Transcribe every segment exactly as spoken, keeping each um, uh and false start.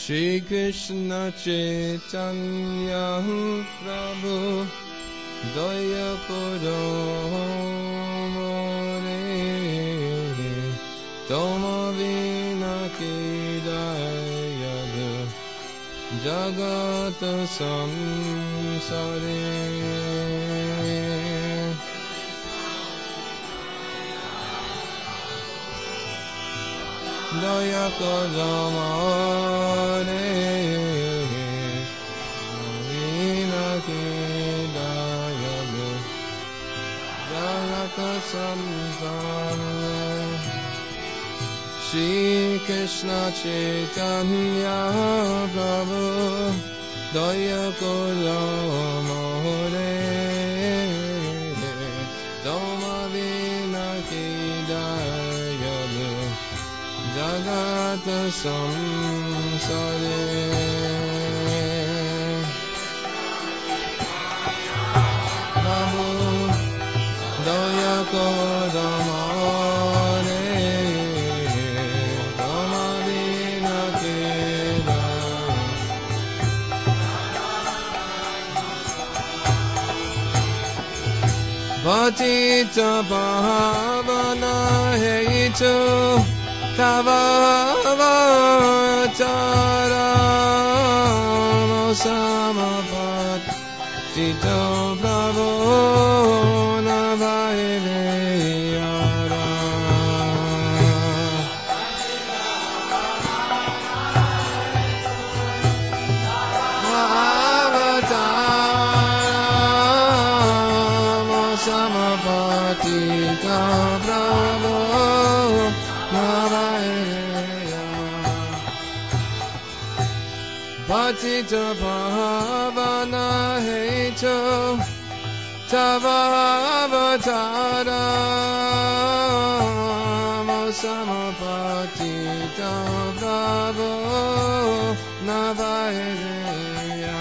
Shri Krishna Chaitanya Prabhu Daya Kodamone Toma Vina Kidaya Jagata Samsare Daya Kodamone Vina Kidaya Jagata Samsare Shri Krishna Chaitanya Prabhu Daya Kodamone Toma Vina Kidaya Jagata Samsare Prabhu Daya Kodamone Patita Pavana Heito Tava Avataramo Samapatito Prabhu Navayara Samapatita Prabhu Navayaya Patita Pavana Heito Tava Avataramo Samapatita Prabhu Navayaya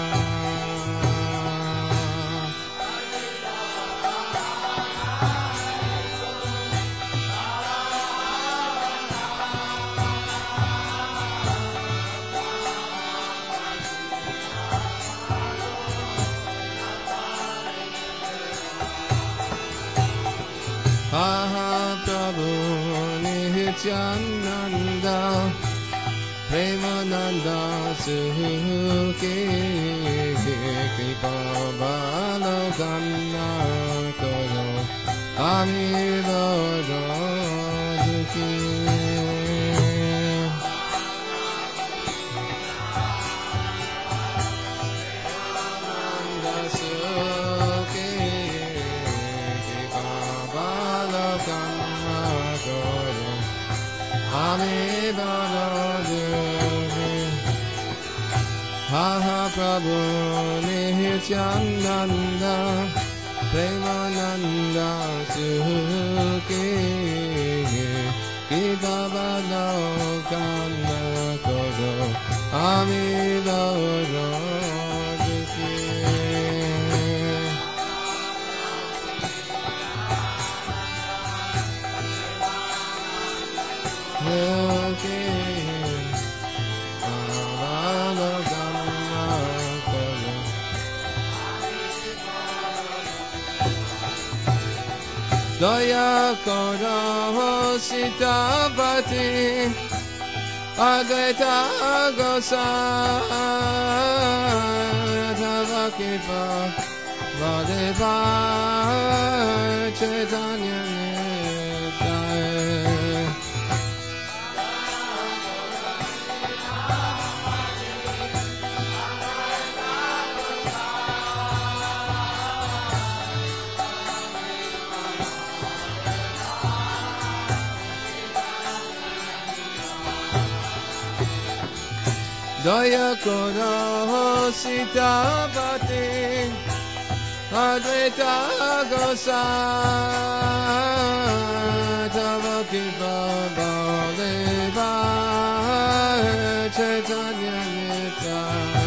Aha Prabhu Nityananda Premananda Suki Kripa Balakanna Karo Amivara Duki Haha Prabhu Nityananda Premananda Suki Kibabalokanna Koro Amivara Duki Daya Koro Sitapati Advaita Gosai Tava Kripa Vadeva Chaitanya Nitaya Daya Koro Sitapati Advaita Gosai Tava Kripa Baleva Chaitanya Nitaya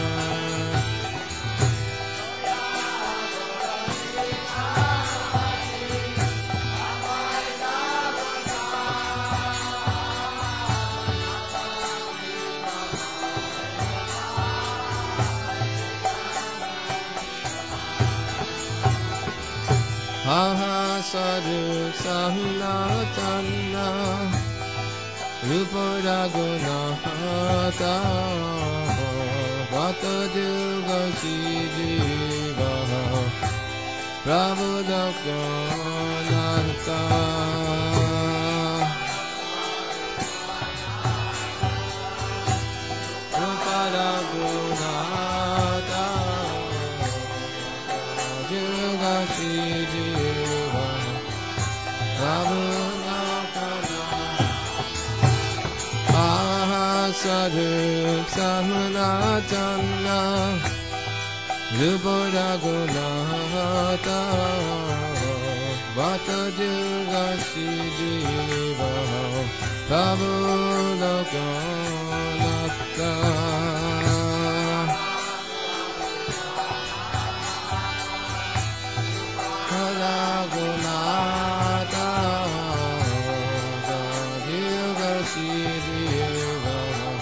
Sadhu Sanatana Rupa Raghunatha Vata Juga Shijiva Prabhu Dakonatha Rupa Raghunatha Juga Shijiva Prabhu Sadhu Sanatana Rupa Raghunatha Vata Juga Shijiva Prabhu Dakonatha Raghunatha Juga Shijiva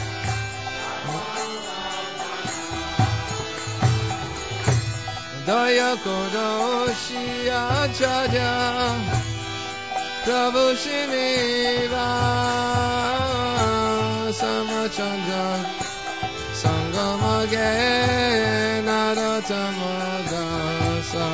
Daya Kodoshi Acharya Prabhu Shiniva Samachandra Sangamage Naratamagasa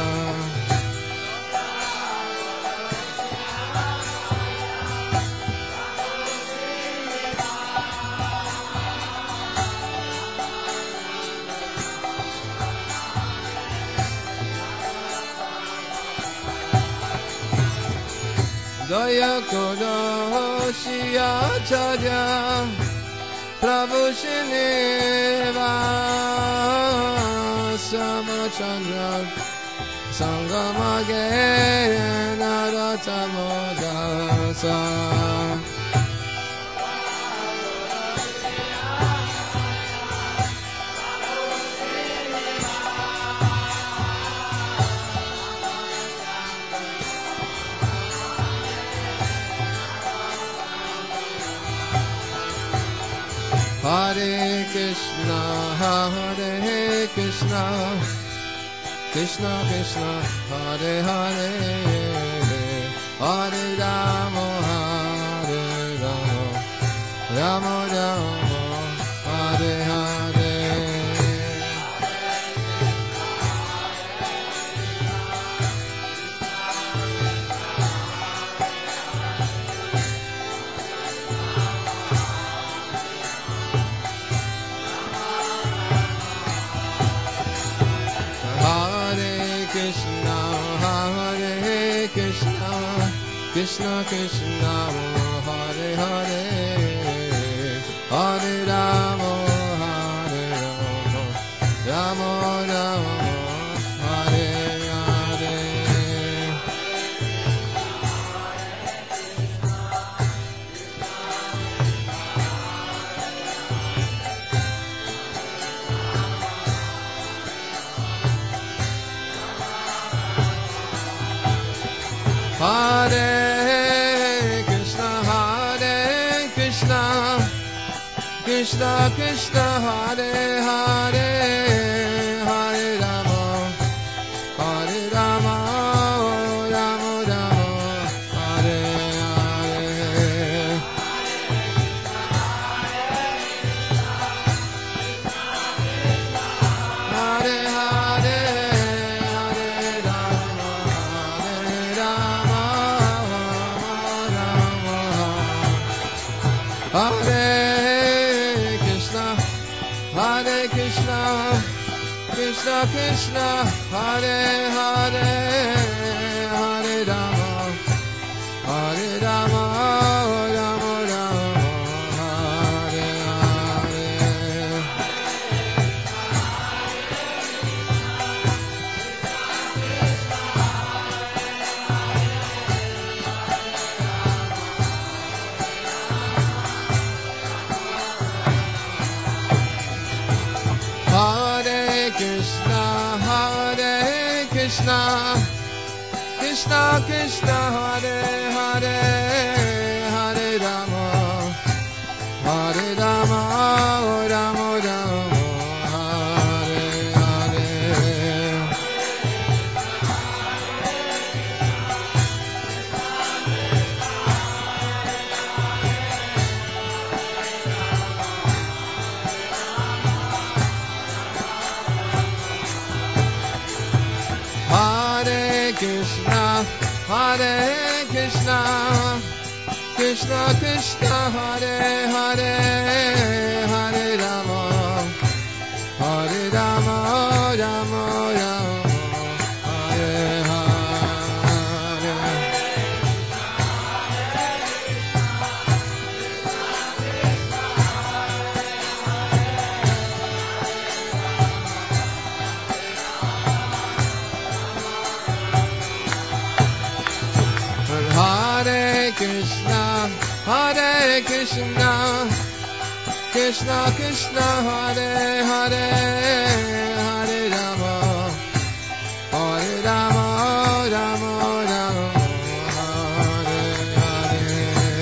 Daya Kodoshi Acharya Prabhu Shineva Samachandra Sangamage Naratamodasa Hare Krishna, Hare Krishna, Krishna Krishna, Hare Hare, Hare Rama, Hare Rama, Rama Rama, Hare Hare. Krishna, Hare Krishna, Krishna Krishna, Hare Hare, Hare Rama, Hare Rama, Rama Rama, Hare Hare. Hare Krishna, Hare Krishna, Krishna Krishna, Hare Hare, Hare Rama, Hare Rama, Rama Rama, Hare Hare. Hare Hare, Hare Rama, Hare Rama, Hare Krishna, Hare Krishna, Krishna Krishna, Hare Hare, Hare Rama, Hare Rama, Rama Rama, Hare Hare. Hare Krishna, Hare Krishna, Krishna Krishna, Hare Hare, Hare Rama, Hare Rama, Rama Rama, Hare Hare. Hare Krishna, Krishna Krishna, Hare Hare, Hare Rama, Hare Rama, Rama Rama, Hare Hare. Hare Krishna, Hare Krishna, Krishna Krishna, Hare Hare, Hare Rama, Hare Rama, Rama Rama, Hare Hare.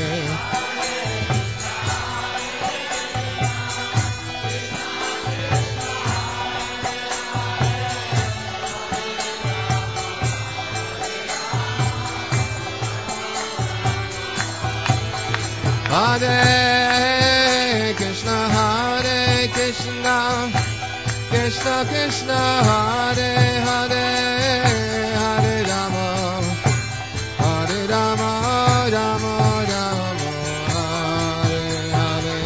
Hare Krishna, Hare Krishna, Krishna Krishna, Hare Hare, Hare Rama, Hare Rama, Rama Rama, Hare Hare.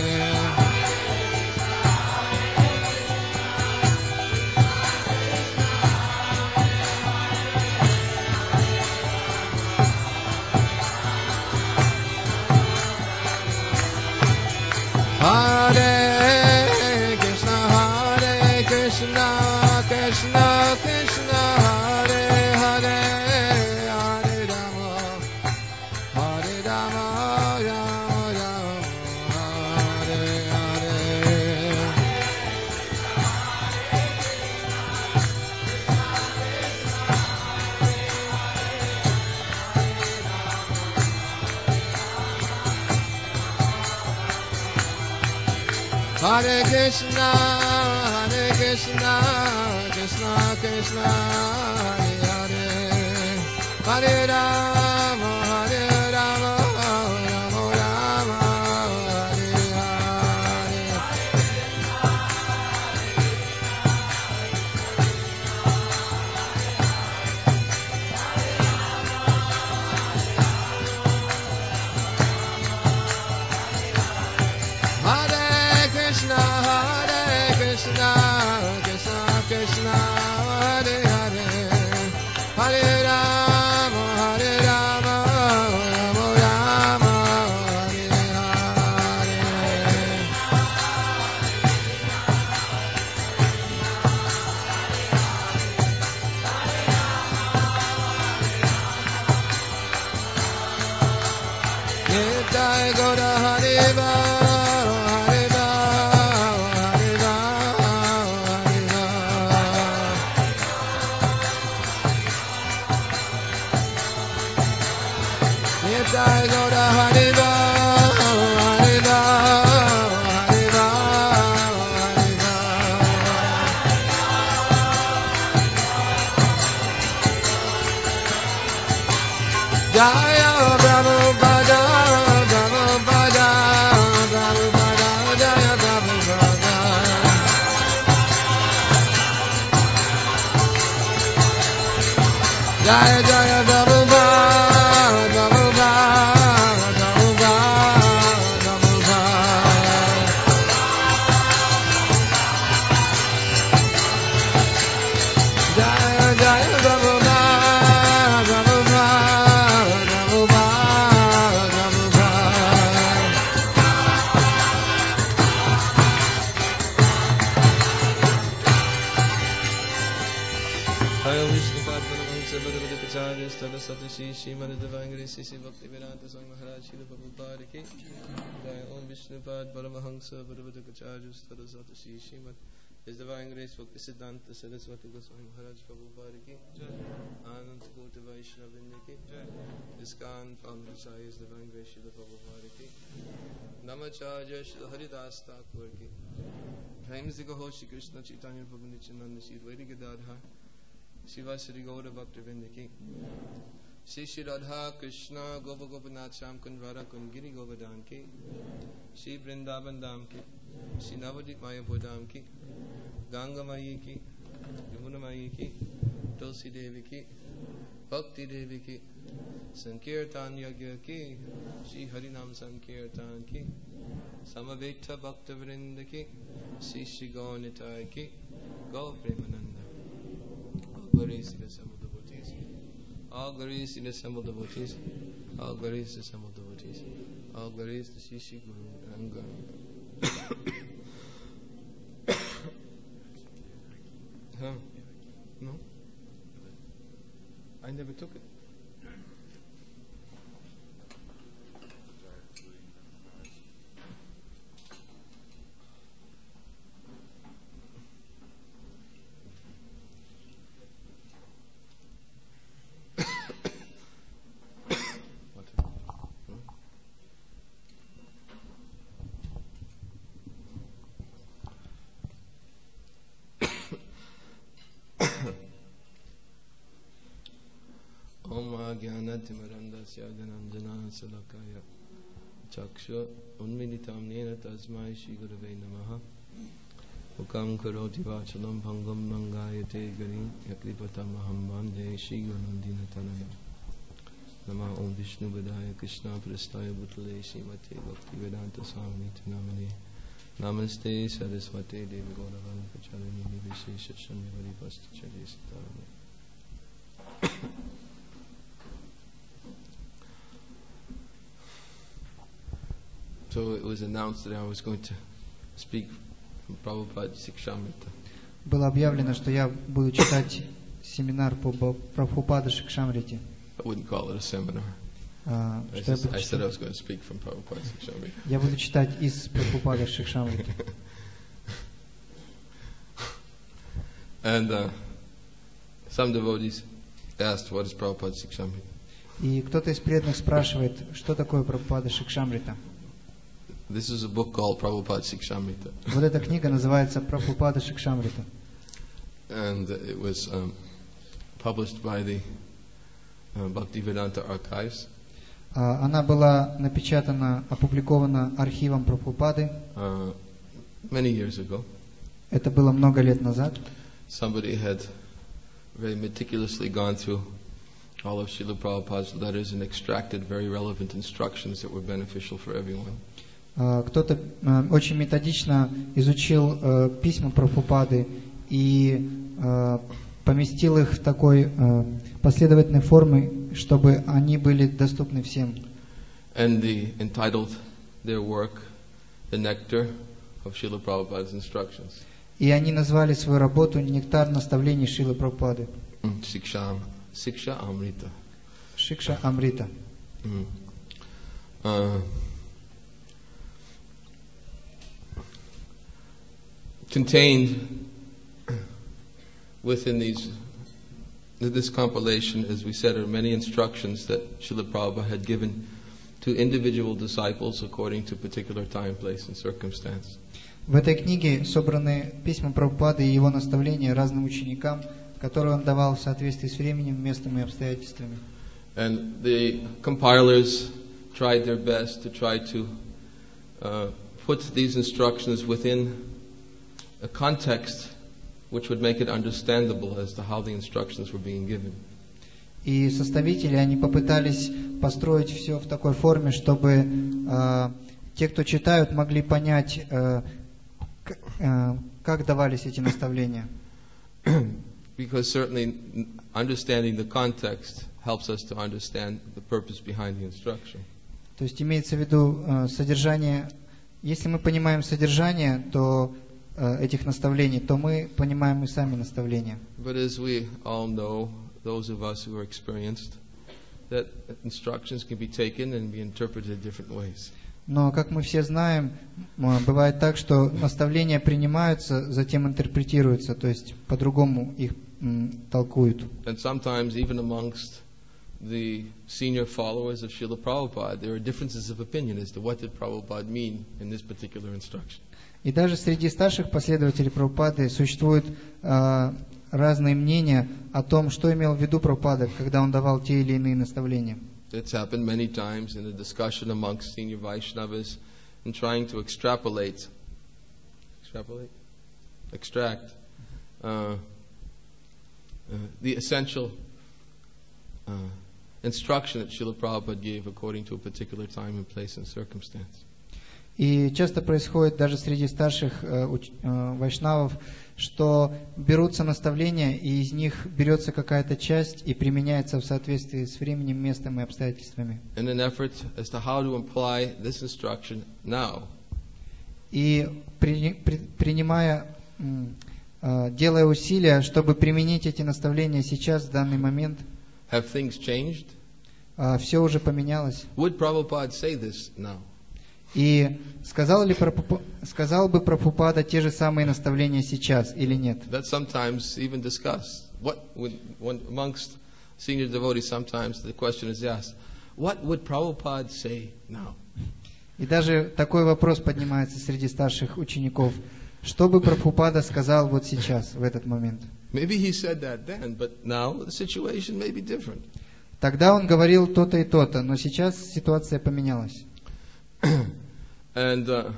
Hare Krishna, Hare Krishna, Krishna Krishna, Hare Hare, Hare Rama, Hare Rama, Rama Rama, Hare Hare. Hare Krishna, Hare Krishna, Krishna Krishna, Hare Hare, Hare Rama, Hare Rama, Rama Rama, Hare Hare. Hare Krishna, Hare Krishna, Krishna Krishna, Hare Hare, Hare Rama, Hare Rama, Rama Rama, Hare Hare. Nitai Gaura Hariva, Hariva, Hariva, Hariva. Nitai Gaura Hariva, Hariva, Hariva, Hariva. Jaya Prabhupada, Prabhupada, Prabhupada, Jaya Prabhupada. Jaya Jaya Prabhupada, Prabhupada, Prabhupada, Prabhupada. Jaya Jaya Prabhupada, Prabhupada, Prabhupada, Prabhupada. Jaya Vishnu Padma Namsa Bhagavata Pacharya Stala Satashi Shrimad Divine Grace Sisi Bhakti Vedanta Swami Maharaj Srila Prabhupada Ki Jai Om Vishnu Pad Paramahamsa Bhagavata Pacharya Stala Satashi Shrimad His Divine Grace Bhakti Siddhanta Saraswati Goswami Maharaj Prabhupada Ki Anand Koti Vaishnavinda Ki ISKCON Founder Sai His Divine Grace Srila Prabhupada Ki Namacharya Srila Haridas Thakur Ki Prem Se Kaho Shri Krishna Chaitanya Prabhu Nityananda Shri Advaita Gadadhar Shiva Sri Gaura Bhaktivinoda Ki Shri Shri Radha Krishna Gopa Gopinath Sham Kund Radha Kund Giri Govardhan Ki Shri Vrindavan Dham Ki Shri Navadvip Mayapur Dham Ki Ganga Mayi Ki Yamuna Mayi Ki Tulsi Devi Ki Bhakti Devi Ki Sankirtan Yagya ki, Shri Harinam Sankirtan ki, Samaveta Bhakta Vrinda ki, Shri Shri Gaunitai ki, Gaur Premananda. All glories to the assembled devotees. All glories to the assembled devotees. All glories to the assembled devotees. All glories to Shri Shri Guru and Guru. Huh? No? I never took it. Jnanatimirandasya Dhananjana Salakaya Chaksha Unmilitam Nena Tasmai Shri Gurave Namaha Ukam Karoti Vachalam Bhangam Mangayate Garim Yakripatamaham Bande Shri Gurunandina Tanaya Nama Om Vishnu Vedaya Krishna Prastaya Bhutale Srimate Bhakti Vedanta Swami Namane Namaste Saraswate Devi Gauravan Pachalini Nivishesha Shanyavari Pastachari Sitarane. So it was announced that I was going to speak from Prabhupada Sikshamrita. Было объявлено, что я буду читать семинар по Прабхупаде Шикшамрите. I wouldn't call it a seminar. Uh, I, just, I said I was going to speak from Prabhupada Sikshamrita. Я буду читать из Прабхупады Шикшамриты. And uh, some devotees asked, what is Prabhupada Sikshamrita? И кто-то из преданных спрашивает, что такое Прабхупада Шикшамрита. This is a book called Prabhupada Sikshamrita. Вот эта книга называется Прабхупада Шикшамрита. And it was um, published by the uh, Bhaktivedanta Archives. Uh, она была напечатана, опубликована архивом Прабхупады. Uh, many years ago. Это было много лет назад. Somebody had very meticulously gone through all of Srila Prabhupada's letters and extracted very relevant instructions that were beneficial for everyone. Кто-то очень методично изучил письма Прабхупады и поместил их в такой последовательной форме, чтобы они были доступны всем. And they entitled their work "The Nectar of Srila Prabhupada's Instructions." И они назвали свою работу «Нектар наставлений Шрилы Прабхупады». Siksha, Siksha Amrita. Шикша Амрита. Mm. Uh, contained within these, this compilation, as we said, are many instructions that Srila Prabhupada had given to individual disciples according to particular time, place, and circumstance. В этой книге собраны письма Прабхупады и его наставления разным ученикам, которые он давал в соответствии с временем, местом и обстоятельствами. And the compilers tried their best to try to uh, put these instructions within a context which would make it understandable as to how the instructions were being given. И составители, они попытались построить все в такой форме, чтобы э, те, кто читают, могли понять, э, к, э, как давались эти наставления. Because certainly understanding the context helps us to understand the purpose behind the instruction. То есть имеется в виду э, содержание. Если мы понимаем содержание, то э, этих наставлений, то мы понимаем и сами наставления. But as we all know, those of us who are experienced, that instructions can be taken and be interpreted in different ways. Но, как мы все знаем, бывает так, что наставления принимаются, затем интерпретируются, то есть по-другому их м, толкуют. And sometimes even amongst the senior followers of Srila Prabhupada, there are differences of opinion as to what did Prabhupada mean in this particular instruction. И даже среди старших последователей Прабхупады существуют э, разные мнения о том, что имел в виду Прабхупада, когда он давал те или иные наставления. It's happened many times in the discussion amongst senior Vaishnavas in trying to extrapolate, extrapolate, extract uh, uh, the essential uh, instruction that Srila Prabhupada gave according to a particular time and place and circumstance. И часто происходит даже среди старших э, уч, э, вайшнавов, что берутся наставления, и из них берется какая-то часть и применяется в соответствии с временем, местом и обстоятельствами. In an effort as to how to apply this instruction now. И при, при, принимая, э, делая усилия, чтобы применить эти наставления сейчас, в данный момент, have things changed? э, все уже поменялось. Would Prabhupada say this now? И сказал ли Прабхупада, сказал бы Прабхупада те же самые наставления сейчас или нет? That's sometimes even discussed. What would, when amongst senior devotees, sometimes the question is asked, what would Prabhupada say now? И даже такой вопрос поднимается среди старших учеников. Что бы Прабхупада сказал вот сейчас, в этот момент? Maybe he said that then, but now the situation may be different. Тогда он говорил то-то и то-то, но сейчас ситуация поменялась. And uh,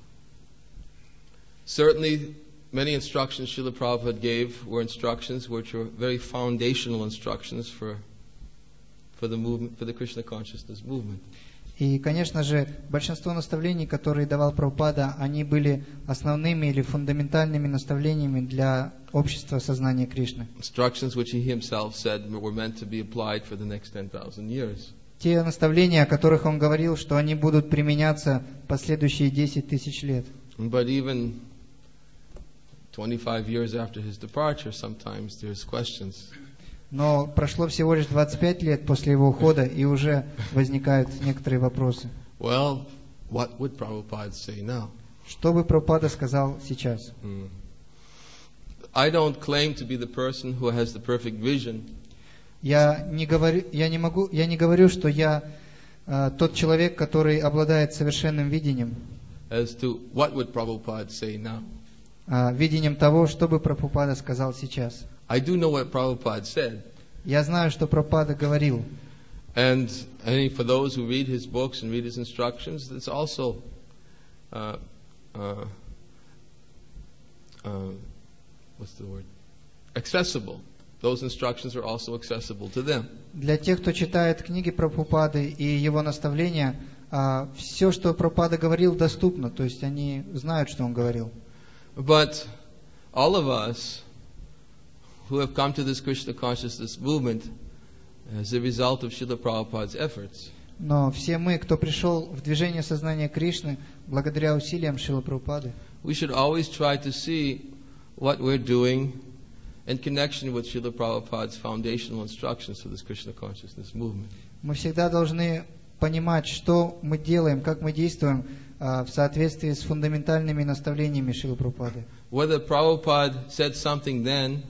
certainly many instructions Srila Prabhupada gave were instructions which were very foundational instructions for, for the movement, for the Krishna consciousness movement. И, конечно же, большинство наставлений, которые давал Прабхупада, они были основными или фундаментальными наставлениями для общества сознания Кришны. Instructions which he himself said were meant to be applied for the next ten thousand years. Те наставления, о которых он говорил, что они будут применяться последующие десять тысяч лет. But even twenty-five years after his departure, sometimes there's questions. Но прошло всего лишь двадцать пять лет после его ухода, и уже возникают некоторые вопросы. Well, what would Prabhupada say now? Что бы Прабхупада сказал сейчас? Hmm. I don't claim to be the person who has the perfect vision. Я не говорю, я не могу, я не говорю, что я э, тот человек, который обладает совершенным видением, As to what would Prabhupada say now? э, видением того, что бы Прабхупада сказал сейчас. I do know what Prabhupada said. Я знаю, что Прабхупада говорил. And I think for those who read his books and read his instructions, it's also uh, uh, uh, what's the word? Accessible. Those instructions are also accessible to them. Для тех, кто читает книги Прабхупады и его наставления, э, все, что Прабхупада говорил, доступно. То есть они знают, что он говорил. But all of us who have come to this Krishna consciousness movement as a result of Srila Prabhupada's efforts, Но все мы, кто пришел в движение сознания Кришны, благодаря усилиям Шрилы Прабхупады, we should always try to see what we're doing in connection with Srila Prabhupada's foundational instructions for this Krishna consciousness movement. мы всегда должны понимать, что мы делаем, как мы действуем э, в соответствии с фундаментальными наставлениями Шрилы Прабхупады. Whether Prabhupada said something then,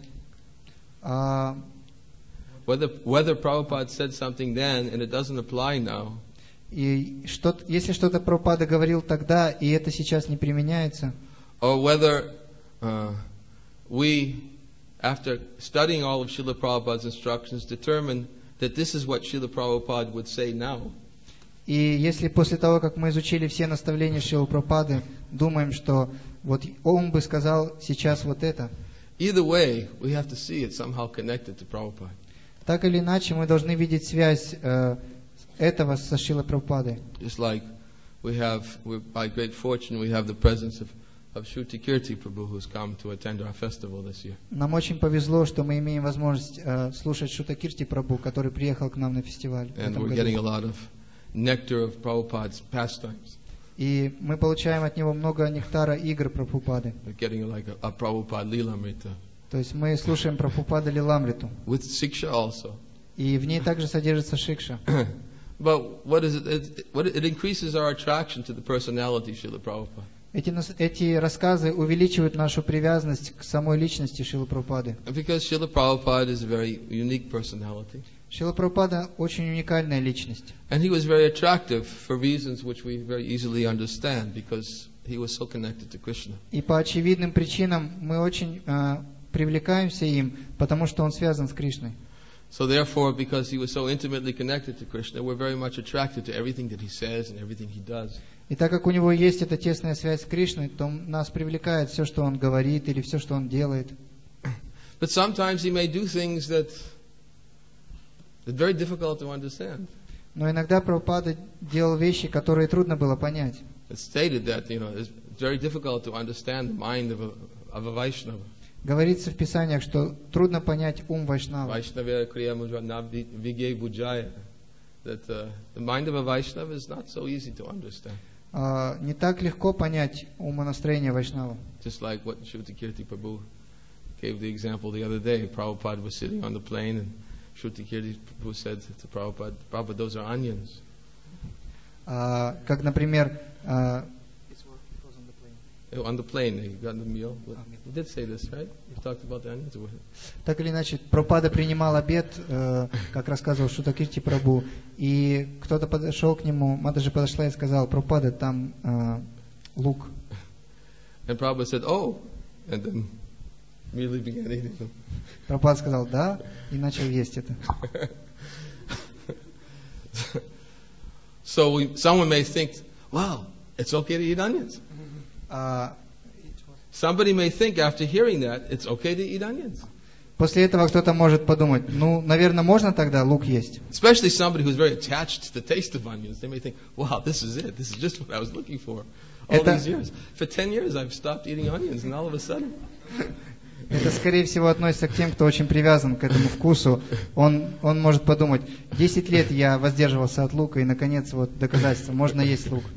А, whether whether Prabhupada said something then and it doesn't apply now, и что, если что-то Прабхупада говорил тогда, и это сейчас не применяется, or whether uh, we, after studying all of Srila Prabhupada's instructions, determine that this is what Srila Prabhupada would say now. и если после того, как мы изучили все наставления Шрилы Прабхупады, думаем, что вот он бы сказал сейчас вот это, Either way, we have to see it somehow connected to Prabhupada. так или иначе мы должны видеть связь э, этого со Шрилой Прабхупадой. Just like we have, we're, by great fortune, we have the presence of, of Shruti Kirti Prabhu who's come to attend our festival this year. Нам очень повезло, что мы имеем возможность э, слушать Шрута Кирти Прабху, который приехал к нам на фестиваль в And этом we're getting a году. lot of nectar of Prabhupada's pastimes. И мы получаем от него много нектара игр Прабхупады. We're getting like a, a Prabhupada Lilamrita. То есть мы слушаем Прабхупада Лиламриту. With Siksha also. И в ней также содержится шикша. But what is it? It, what it increases our attraction to the personality of Srila Prabhupada. Эти, нас- эти рассказы увеличивают нашу привязанность к самой личности Шрилы Прабхупады. And because Srila Prabhupada is a very unique personality. Шрила Прабхупада очень уникальная личность. And he was very attractive for reasons which we very easily understand because he was so connected to Krishna. И по очевидным причинам мы очень э, привлекаемся им, потому что он связан с Кришной. So therefore, because he was so intimately connected to Krishna, we're very much attracted to everything that he says and everything he does. И так как у него есть эта тесная связь с Кришной, то нас привлекает все, что он говорит или все, что он делает. But sometimes he may do things that It's very difficult to understand. Но иногда Прабхупада делал вещи, которые трудно было понять. It's stated that, you know, it's very difficult to understand the mind of a, of a Vaishnava. Говорится в Писаниях, что трудно понять ум Вайшнава. Vaishnava kriya mujana vigye bujaya. That uh, the mind of a Vaishnava is not so easy to understand. А, не так легко понять умонастроение Вайшнава. Just like what Shruti Kirti Prabhu gave the example the other day. Prabhupada was sitting on the plane and Shruti Kirti Prabhu said to Prabhupada, Prabhupada, those are onions. А, как, например, а, On the plane, he got the meal. You did say this, right? You talked about the onions. так или иначе, Прабхупада принимал обед, э, как рассказывал Шутакирти Прабху, и кто-то подошел к нему, Матаджи подошла и сказала: Прабхупада, там э, лук. And Prabhupada said, oh, and then immediately began eating them. Прабхупада сказал да, и начал есть это. So we, someone may think, wow, it's okay to eat onions. А, Somebody may think after hearing that, it's okay to eat onions. после этого кто-то может подумать, ну, наверное, можно тогда лук есть. Especially somebody who's very attached to the taste of onions. They may think, wow, this is it. This is just what I was looking for all Это- these years. For ten years I've stopped eating onions and all of a sudden. Это, скорее всего, относится к тем, кто очень привязан к этому вкусу. Он, он может подумать, десять лет я воздерживался от лука, и, наконец, вот доказательство, можно есть лук.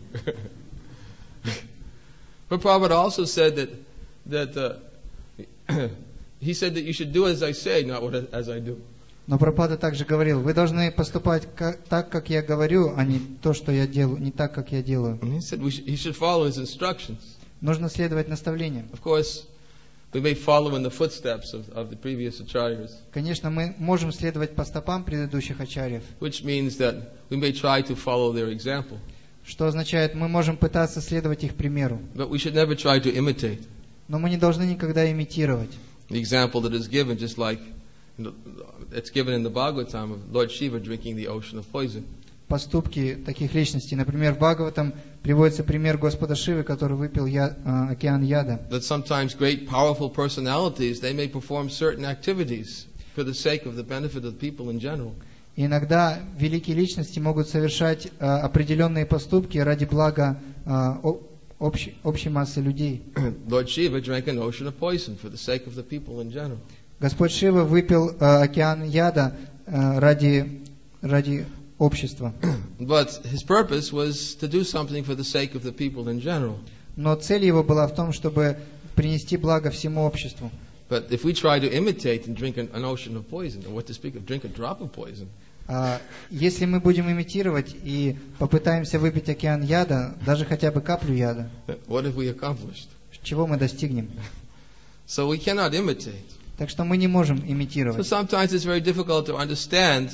But Prabhupada also said that, that uh, he said that you should do as I say, not what as I do. Но Прабхупада также говорил, вы должны поступать как, так, как я говорю, а не то, что я делаю, не так, как я делаю. And he said we should, he should follow his instructions. Нужно следовать наставлениям. Of course, we may follow in the footsteps of, of the previous acharyas, Конечно, мы можем следовать по стопам предыдущих ачарьев, which means that we may try to follow their example. что означает, мы можем пытаться следовать их примеру, But we should never try to imitate но мы не должны никогда имитировать. the example that is given, just like you know, it's given in the Bhagavatam of Lord Shiva drinking the ocean of poison. Поступки таких личностей. Например, в Бхагаватам приводится пример Господа Шивы, который выпил я, э, океан яда. That sometimes great, powerful personalities, they may perform certain activities for the sake of the benefit of the people in general. И иногда великие личности могут совершать э, определенные поступки ради блага э, о- общей, общей массы людей. Lord Shiva drank an ocean of poison for the sake of the people in general. Господь Шива выпил э, океан яда э, ради, ради общества. But his purpose was to do something for the sake of the people in general. Но цель его была в том, чтобы принести благо всему обществу. But if we try to imitate and drink an, an ocean of poison, or what to speak of, drink a drop of poison, А если мы будем имитировать и попытаемся выпить океан яда, даже хотя бы каплю яда, what have we accomplished? чего мы достигнем? So we cannot imitate. Так что мы не можем So имитировать. sometimes it's very difficult to understand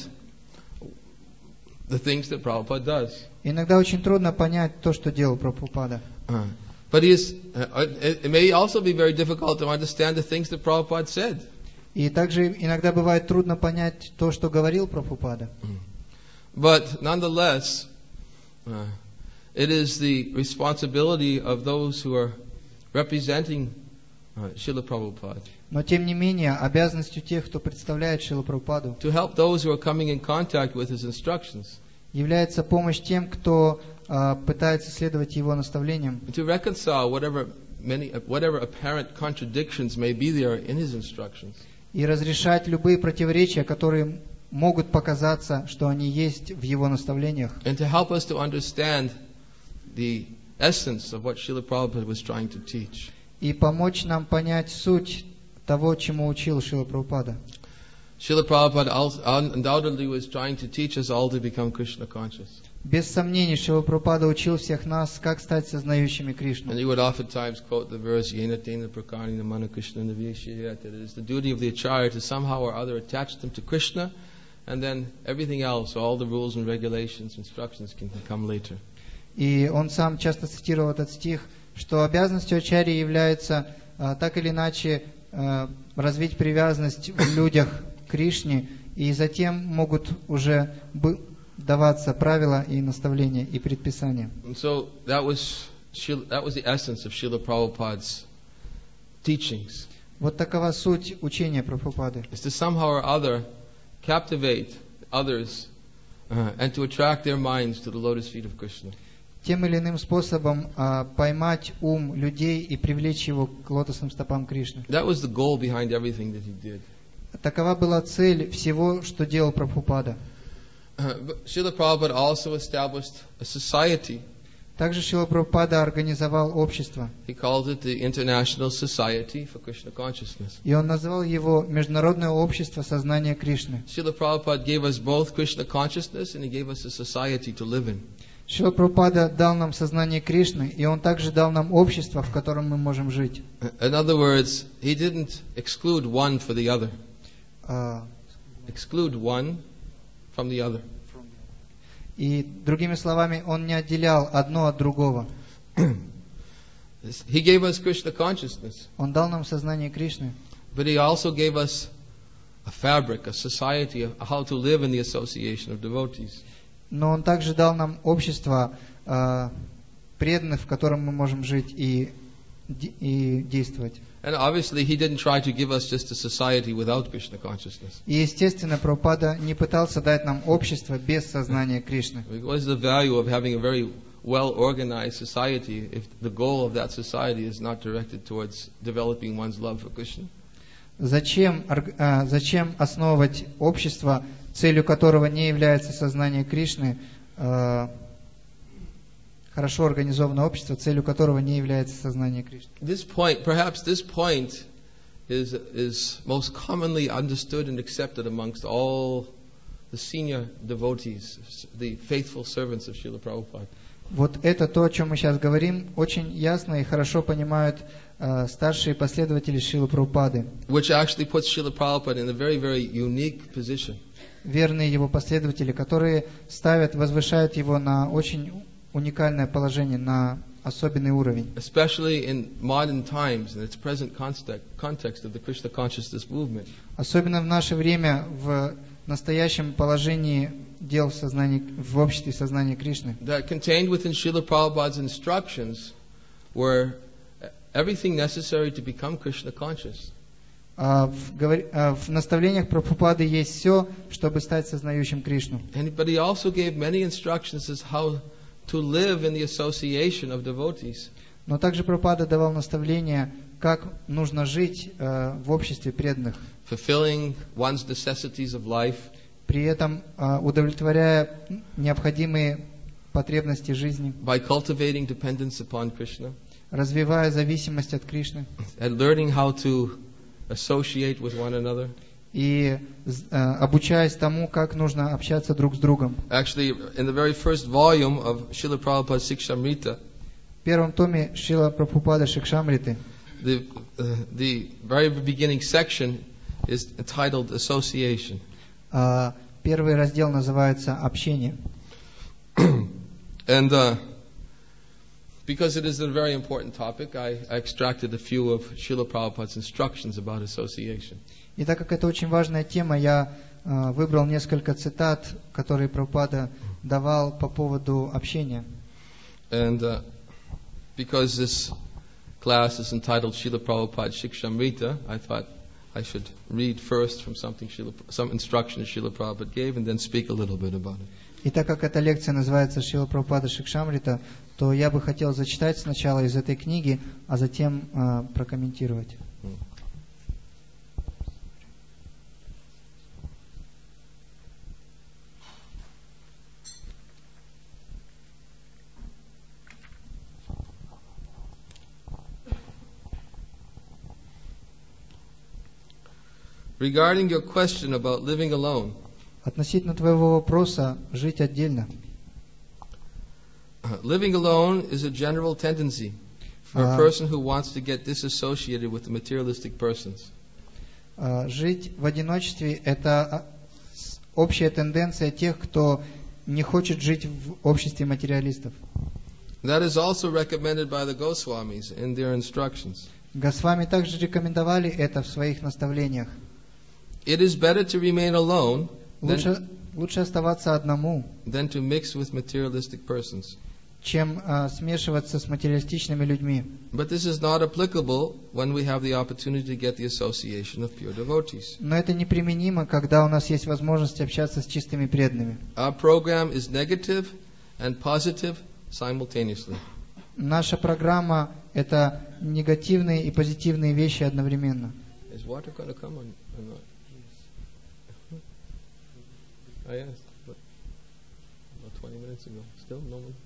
the things that Prabhupada does. Иногда очень трудно понять то, что делал Прабхупада. Uh, But he is, uh, it, it may also be very difficult to understand the things that Prabhupada said. И также иногда бывает трудно понять то, что говорил Прабхупада. But nonetheless, uh, it is the responsibility of those who are representing uh, Srila Prabhupada Но тем не менее, обязанностью тех, кто представляет Шрилу Прабхупаду, to help those who are coming in contact with his instructions, является помощь тем, кто а, пытается следовать его наставлениям, and to reconcile whatever many, whatever apparent contradictions may be there in his instructions. и разрешать любые противоречия, которые могут показаться, что они есть в его наставлениях, And to help us to understand the essence of what Srila Prabhupada was trying to teach. и помочь нам понять суть того, чему учил Шрила Прабхупада. Srila Prabhupada al- undoubtedly was trying to teach us all to become Krishna conscious. Без сомнений, Шрила Прабхупада учил всех нас, как стать сознающими And Кришну. he would oftentimes quote the verse, Yena tena prakarina mana Krishna navishya, that it is the duty of the acharya to somehow or other attach them to Krishna, and then everything else, all the rules and regulations, instructions can come later. И он сам часто цитировал этот стих, что обязанностью ачарьи является а, так или иначе а, развить привязанность в людях к Кришне, и затем могут уже бы- даваться правила и наставления и предписания. And so that was Srila- that was the essence of Srila Prabhupada's teachings, Вот такова суть учения Прабхупады. is to somehow or other captivate others uh, and to attract their minds to the lotus feet of Krishna. Тем или иным способом а, поймать ум людей и привлечь его к лотосным стопам Кришны. That was the goal behind everything that he did. Такова была цель всего, что делал Прабхупада. Uh, but Srila Prabhupada also established a society. Также Шрила Прабхупада организовал общество. He called it the International Society for Krishna Consciousness. И он назвал его Международное общество сознания Кришны. Srila Prabhupada gave us both Krishna consciousness and he gave us a society to live in. Шрила Прабхупада дал нам сознание Кришны, и он также дал нам общество, в котором мы можем жить. In other words, he didn't exclude one for the other. А, Exclude one from the other. И другими словами, он не отделял одно от другого. He gave us Krishna consciousness, Он дал нам сознание Кришны, but he also gave us a fabric, a society of how to live in the association of devotees. но он также дал нам общество а, преданных, в котором мы можем жить и, и действовать. And obviously he didn't try to give us just a society without Krishna consciousness. И естественно, Прабхупада не пытался дать нам общество без сознания Кришны. What is the value of having a very well-organized society if the goal of that society is not directed towards developing one's love for Krishna? Зачем, а, зачем основывать общество, целью которого не является сознание Кришны, а, хорошо организованное общество, целью которого не является сознание Кришны? This point, perhaps this point is is most commonly understood and accepted amongst all the senior devotees, the faithful servants of Srila Prabhupada. Вот это то, о чем мы сейчас говорим, очень ясно и хорошо понимают э, старшие последователи Шрилы Прабхупады. Which actually puts Srila Prabhupada in a very, very unique position. Верные его последователи, которые ставят, возвышают его на очень уникальное положение, на особенный уровень. Especially in modern times, in its present context, context of the Krishna consciousness movement. Особенно в наше время, в настоящем положении дел в, сознании, в обществе сознания Кришны. That contained within Srila Prabhupada's instructions were everything necessary to become Krishna conscious. А в, говор- а в наставлениях Прабхупады есть все, чтобы стать сознающим Кришну. And, but he also gave many instructions as how to live in the association of devotees. Но также Прабхупада давал наставления, как нужно жить э, в обществе преданных, Fulfilling one's necessities of life, при этом э, удовлетворяя необходимые потребности жизни, by cultivating dependence upon Krishna, развивая зависимость от Кришны and learning how to associate with one another. и э, обучаясь тому, как нужно общаться друг с другом. Actually, in the very first volume of Srila Prabhupada's Sikshamrita, В первом томе Шрила Прабхупада Шикшамриты the, uh, the very beginning section is entitled Association. э, первый раздел называется «Общение». And uh, because it is a very important topic, I, I extracted a few of Srila Prabhupada's instructions about association. И так как это очень важная тема, я э, выбрал несколько цитат, которые Прабхупада давал по поводу общения. And uh, because this class is entitled Srila Prabhupada Shikshamrita, I thought I should read first from something Srila, some instructions Srila Prabhupada gave and then speak a little bit about it. И так как эта лекция называется Шрила Прабхупада Шикшамрита, то я бы хотел зачитать сначала из этой книги, а затем э, прокомментировать. Regarding your question about living alone, Относительно твоего вопроса «жить отдельно». uh, living alone is a general tendency for a Uh, person who wants to get disassociated with the materialistic persons. Э, Жить в одиночестве – это а, с- общая тенденция тех, кто не хочет жить в обществе материалистов. That is also recommended by the Goswamis in their instructions. Госвами также рекомендовали это в своих наставлениях. It is better to remain alone than, Лучше, лучше оставаться одному, than to mix with materialistic persons. чем а, смешиваться с материалистичными людьми. But this is not applicable when we have the opportunity to get the association of pure devotees. Но это неприменимо, когда у нас есть возможность общаться с чистыми преданными. Our program is negative and positive simultaneously. Наша программа – это негативные и позитивные вещи одновременно. Is water going to come on or not? I asked, but about twenty minutes ago. Still no one.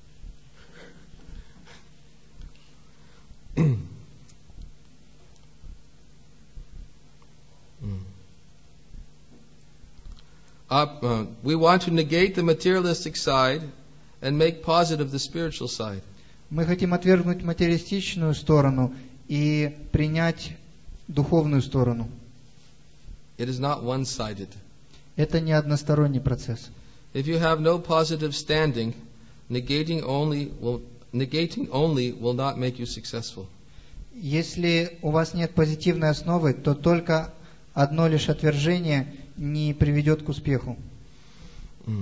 mm. uh, uh, we want to negate the materialistic side and make positive the spiritual side. Мы хотим отвергнуть материалистичную сторону и принять духовную сторону. It is not one-sided. Это не односторонний процесс. If you have no positive standing, negating only will negating only will not make you successful. Если у вас нет позитивной основы, то только одно лишь отвержение не приведет к успеху. Mm.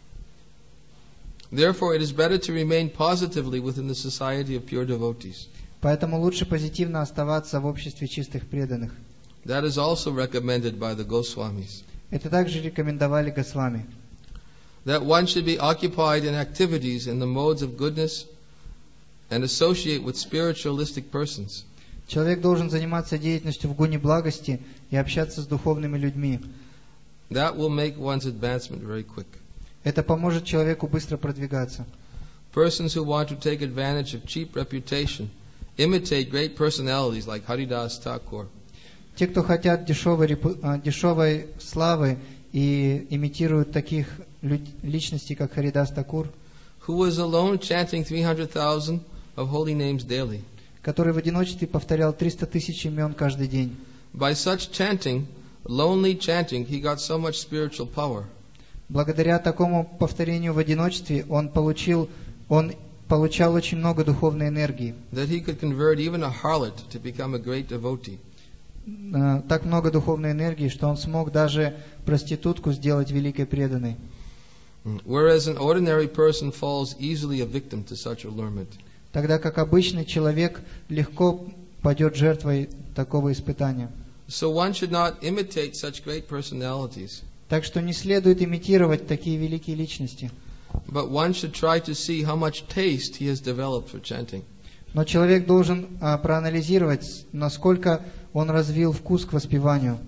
Therefore, it is better to remain positively within the society of pure devotees. Поэтому лучше позитивно оставаться в обществе чистых преданных. That is also recommended by the Goswamis. Это также рекомендовали Госвами. That one should be occupied in activities in the modes of goodness and associate with spiritualistic persons. Человек должен заниматься деятельностью в гуне благости и общаться с духовными людьми. That will make one's advancement very quick. Это поможет человеку быстро продвигаться. Persons who want to take advantage of cheap reputation imitate great personalities like Haridas Thakur. Те, кто хотят дешевой, репу... дешевой славы и имитируют таких люд... личностей, как Харидас Такур, who was alone chanting three hundred thousand of holy names daily. который в одиночестве повторял триста тысяч имен каждый день. By such chanting, lonely chanting, he got so much spiritual power. Благодаря такому повторению в одиночестве он получил, он получал очень много духовной энергии. That he could convert even a harlot to become a great devotee. Так много духовной энергии, что он смог даже проститутку сделать великой преданной. Whereas an ordinary person falls easily a victim to such allurement. Тогда как обычный человек легко падет жертвой такого испытания. So one should not imitate such great personalities. Так что не следует имитировать такие великие личности. But one should try to see how much taste he has developed for chanting. Но человек должен а, проанализировать, насколько он развил вкус к воспеванию.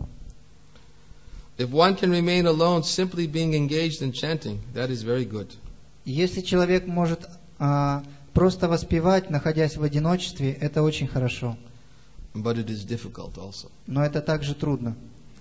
If one can remain alone simply being engaged in chanting, that is very good. Если человек может а, просто воспевать, находясь в одиночестве, это очень хорошо. But it is difficult also. Но это также трудно.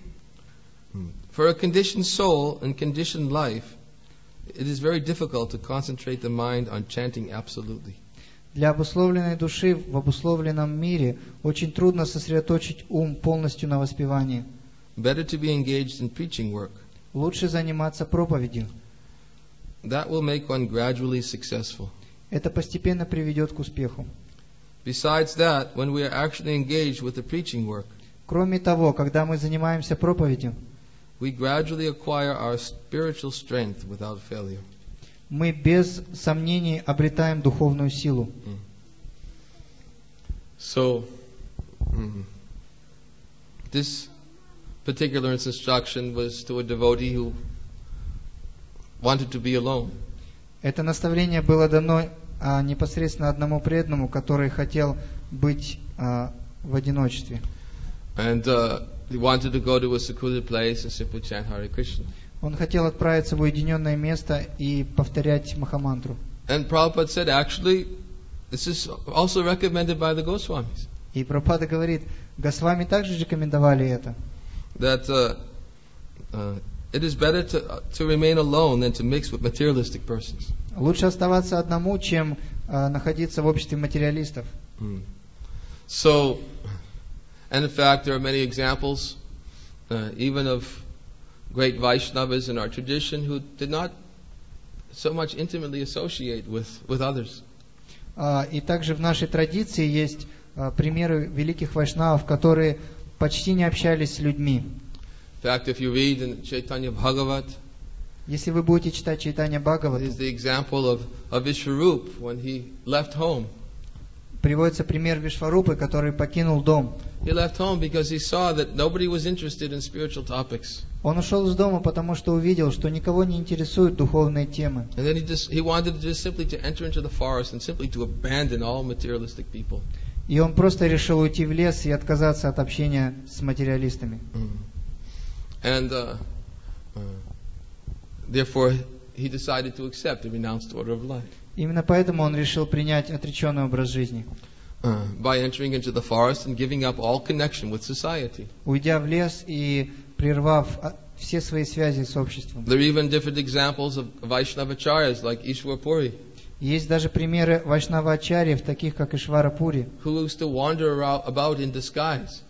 For a conditioned soul and conditioned life, it is very difficult to concentrate the mind on chanting absolutely. Для обусловленной души в обусловленном мире очень трудно сосредоточить ум полностью на воспевании. Better to be engaged in preaching work. Лучше заниматься проповедью. That will make one gradually successful. Это постепенно приведет к успеху. Besides that, when we are actually engaged with the preaching work, кроме того, когда мы занимаемся проповедью, we gradually acquire our spiritual strength without failure. Мы без сомнений обретаем духовную силу. Mm. So, mm, this particular instruction was to a devotee who wanted to be alone. Это наставление было дано а, непосредственно одному преданному, который хотел быть а, в одиночестве. And uh, he wanted to go to a secluded place and simply chant Hare Krishna. Он хотел отправиться в уединенное место и повторять Махамантру. And Prabhupada said, actually, this is also recommended by the Goswamis. И Прабхупада говорит, Госвами также рекомендовали это. That uh, uh, it is better to, uh, to remain alone than to mix with materialistic persons. Лучше оставаться одному, чем uh, находиться в обществе материалистов. Mm. So, and in fact, there are many examples, uh, even of great Vaishnavas in our tradition who did not so much intimately associate with, with others. Uh, и также в нашей традиции есть uh, примеры великих вайшнавов, которые почти не общались с людьми. In fact, if you read in Chaitanya Bhagavat, Если вы будете читать читание Бхагавата, is the example of, of Vishwarup when he left home. приводится пример Вишварупы, который покинул дом. He left home because he saw that nobody was interested in spiritual topics. Он ушел из дома, потому что увидел, что никого не интересуют духовные темы. And then he just he wanted just simply to enter into the forest and simply to abandon all materialistic people. И он просто решил уйти в лес и отказаться от общения с материалистами. Mm. And uh, uh, therefore he decided to accept the renounced order of life. Именно поэтому он решил принять отреченный образ жизни. Uh, by entering into the forest and giving up all connection with society. Уйдя в лес и прервав все свои связи с обществом. There are even different examples of Vaishnavacharyas like Ishwar Puri. Есть даже примеры вайшнавачарьев, таких как Ишвара Пури, who used to wander around, about in disguise.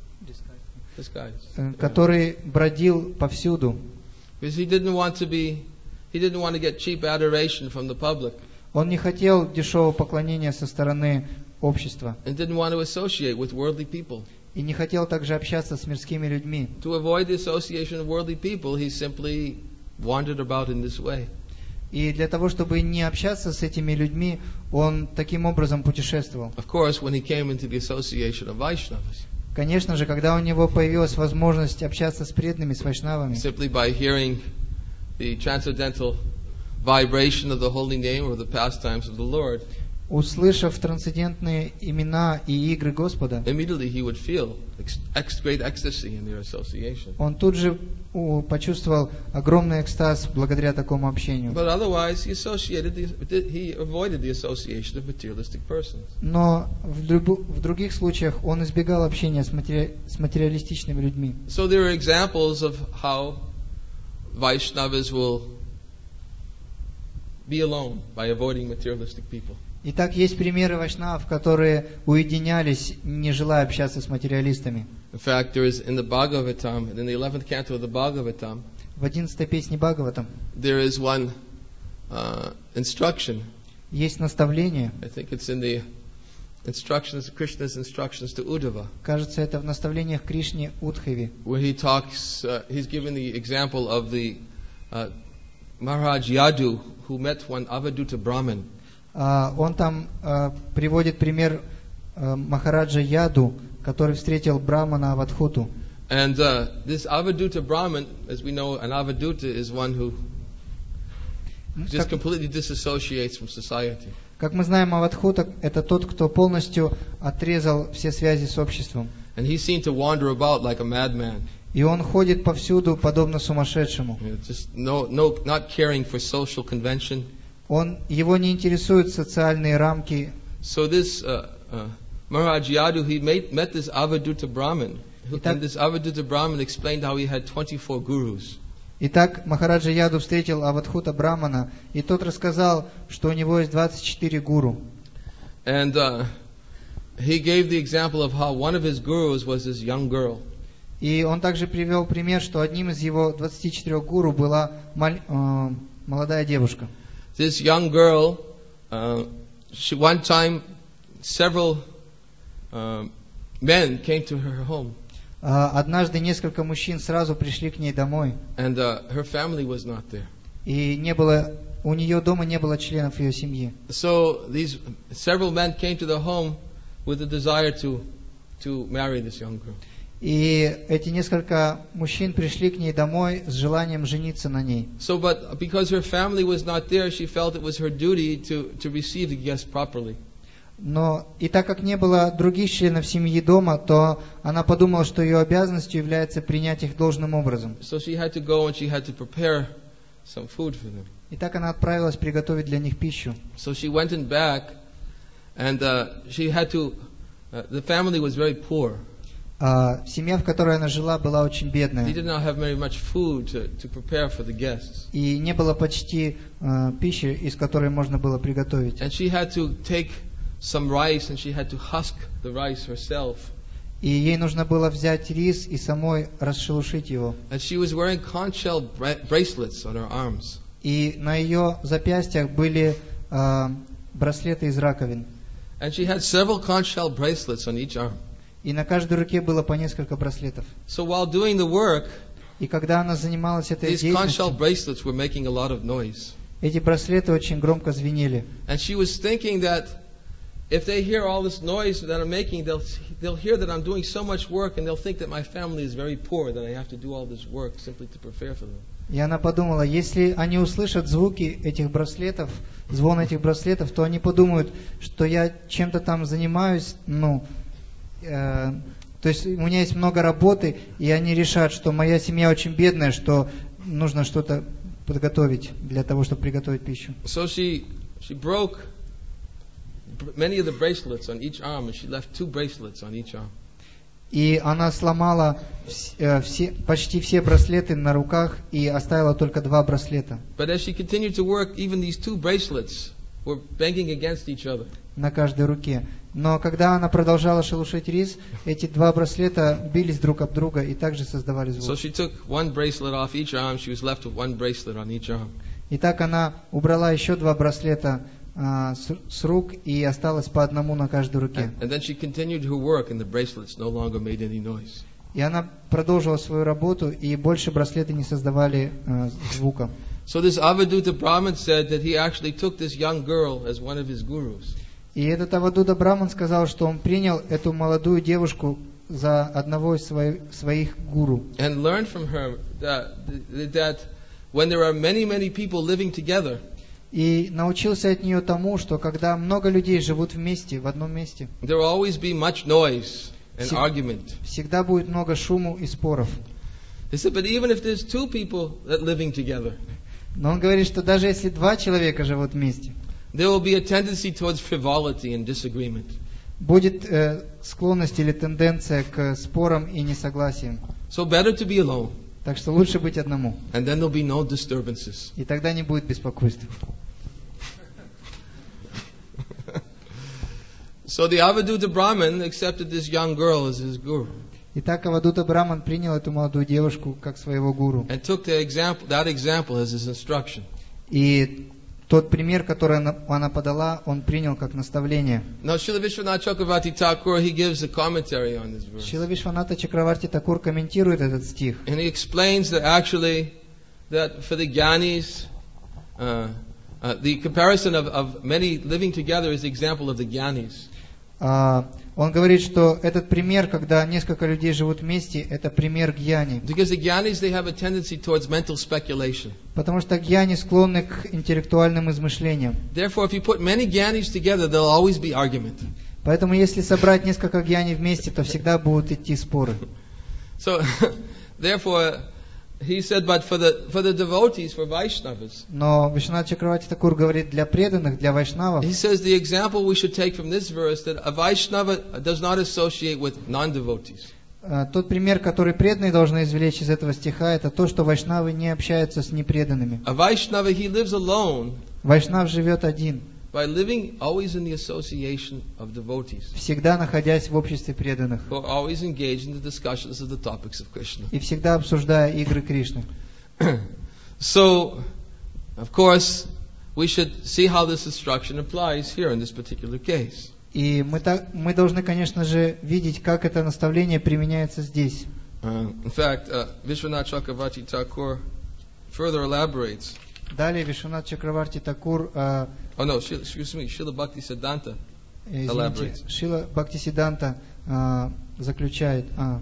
Disguise. который бродил повсюду. Because he didn't want to be, he didn't want to get cheap adoration from the public. Он не хотел дешевого поклонения со стороны общества. And didn't want to associate with worldly people. И не хотел также общаться с мирскими людьми. To avoid the association of worldly people, he simply wandered about in this way. И для того, чтобы не общаться с этими людьми, он таким образом путешествовал. Of course, when he came into the association of Vaishnavas, Конечно же, когда у него появилась возможность общаться с преданными, с вайшнавами, simply by hearing the transcendental vibration of the holy name or the pastimes of the Lord, услышав трансцендентные имена и игры Господа, immediately he would feel ex- great ecstasy in their association. он тут же у, почувствовал огромный экстаз благодаря такому общению. But otherwise, he associated, the, he avoided the association of materialistic persons. Но в, друг, в других случаях он избегал общения с, матери, с материалистичными людьми. So there are examples of how Vaishnavas will be alone by avoiding materialistic people. Итак, есть примеры вайшнавов, которые уединялись, не желая общаться с материалистами. In fact, there is in the Bhagavatam, in the eleventh canto of the Bhagavatam, В одиннадцатой песне Бхагаватам there is one uh, instruction. есть наставление. I think it's in the instructions, Krishna's instructions to Uddhava, Кажется, это в наставлениях Кришне Удхаве, where he talks, uh, he's given the example of the uh, Maharaj Yadu, who met one Avaduta Brahmin. Uh, он там uh, приводит пример uh, Махараджа Яду, который встретил Брахмана Авадхуту. And uh, this Avaduta Brahmin, as we know, an Avaduta is one who just completely disassociates from society. Как мы знаем, Авадхута – это тот, кто полностью отрезал все связи с обществом. And he's seen to wander about like a madman. И он ходит повсюду, подобно сумасшедшему. You know, just no, no, not caring for social convention. Он, его не интересуют социальные рамки. So this uh, uh, Maharaj Yadu, he made, met this Avaduta Brahmin. And this Avaduta Brahmin explained how he had twenty-four gurus. Итак, Махараджа Яду встретил Авадхута Брахмана, и тот рассказал, что у него есть двадцать четыре гуру. And uh, he gave the example of how one of his gurus was this young girl. И он также привел пример, что одним из его двадцати четырёх гуру была маль, э, молодая девушка. This young girl, uh, she, one time, several uh, men came to her home. Однажды несколько мужчин сразу пришли к ней домой. And uh, her family was not there. И не было, у нее дома не было членов ее семьи. So these several men came to the home with a desire to to marry this young girl. И эти несколько мужчин пришли к ней домой с желанием жениться на ней. So, but because her family was not there, she felt it was her duty to to receive the guest properly. Но и так как не было других членов семьи дома, то она подумала, что ее обязанностью является принять их должным образом. So she had to go and she had to prepare some food for them. И так она отправилась приготовить для них пищу. So she went in back, and uh, she had to. Uh, the family was very poor. Uh, семья, в которой она жила, была очень бедная. They did not have very much food to to prepare for the guests. И не было почти uh, пищи, из которой можно было приготовить. And she had to take some rice, and she had to husk the rice herself. И ей нужно было взять рис и самой расшелушить его. And she was wearing conch shell bra- bracelets on her arms. И на ее запястьях были uh, браслеты из раковин. And she had several conch shell bracelets on each arm. И на каждой руке было по несколько браслетов. So while doing the work, И когда она занималась этой these conch shell деятельностью, bracelets were making a lot of noise. эти браслеты очень громко звенели. And she was thinking that if they hear all this noise that I'm making, they'll they'll hear that I'm doing so much work, and they'll think that my family is very poor, that I have to do all this work simply to prepare for them. И она подумала, если они услышат звуки этих браслетов, звон этих браслетов, то они подумают, что я чем-то там занимаюсь, ну, э, то есть у меня есть много работы, и они решат, что моя семья очень бедная, что нужно что-то подготовить для того, чтобы приготовить пищу. So she she broke many of the bracelets on each arm, and she left two bracelets on each arm. И она сломала э, все, почти все браслеты на руках и оставила только два браслета But as she continued to work, even these two bracelets were banging against each other. на каждой руке. Но когда она продолжала шелушить рис, эти два браслета бились друг об друга и также создавали So звук. she took one bracelet off each arm. She was left with one bracelet on each arm. И так она убрала еще два браслета а, с, с рук и осталось по одному на каждой руке. And, and then she continued her work, and the bracelets no longer made any noise. И она продолжила свою работу, и больше браслеты не создавали а, звука. So this Avaduta Brahmin said that he actually took this young girl as one of his gurus. И этот Авадута Браман сказал, что он принял эту молодую девушку за одного из своих, своих гуру. And learned from her that, that when there are many, many people living together, И научился от нее тому, что когда много людей живут вместе, в одном месте, there will always be much noise and Всег- argument. всегда будет много шуму и споров. He said, but even if there's two people that living together, Но он говорит, что даже если два человека живут вместе, there will be a tendency towards frivolity and disagreement. будет э, склонность или тенденция к спорам и несогласиям. So better to be alone, Так что лучше быть одному. and then there'll be no disturbances. И тогда не будет беспокойства. So the Avaduta Brahmin accepted this young girl as his guru Итак, Авадута Браман принял эту молодую девушку как своего гуру. and took the example, that example as his instruction. И тот пример, который она, она подала, он принял как наставление. Now Srila Vishwanath Chakravarti Thakur, he gives a commentary on this verse. Шрила Вишваната Чакраварти Такур комментирует этот стих. And he explains that actually, that for the Gyanis, uh, uh, the comparison of, of many living together is the example of the Gyanis. А, он говорит, что этот пример, когда несколько людей живут вместе, это пример гьяни. Because the Gyanis, they have a tendency towards mental speculation. Потому что гьяни склонны к интеллектуальным измышлениям. Therefore, if you put many Gyanis together, there'll always be argument. Поэтому если собрать несколько гьяни вместе, то всегда будут идти споры. So, therefore, he said, but for the for the devotees, for Vaishnavas, Но Вишванат Чакраварти Такур говорит, для преданных, для вайшнавов, he says the example we should take from this verse that a Vaishnava does not associate with non-devotees. э, тот пример, который преданные должны извлечь из этого стиха, это то, что вайшнавы не общаются с непреданными. A Vaishnava, he lives alone Вайшнав живет один, by living always in the association of devotees всегда находясь в обществе преданных who are always engaged in the discussions of the topics of Krishna. и всегда обсуждая игры Кришны. So, of course, we should see how this instruction applies here in this particular case. И мы, так, мы должны, конечно же, видеть, как это наставление применяется здесь. Uh, in fact, uh, Vishwanath Chakravarti Thakur further elaborates. Далее Вишванат Чакраварти Такур, э, Oh no, Shila, excuse me, Srila Bhakti Siddhanta извините, elaborates. Шила Бхактисиданта э, заключает. А,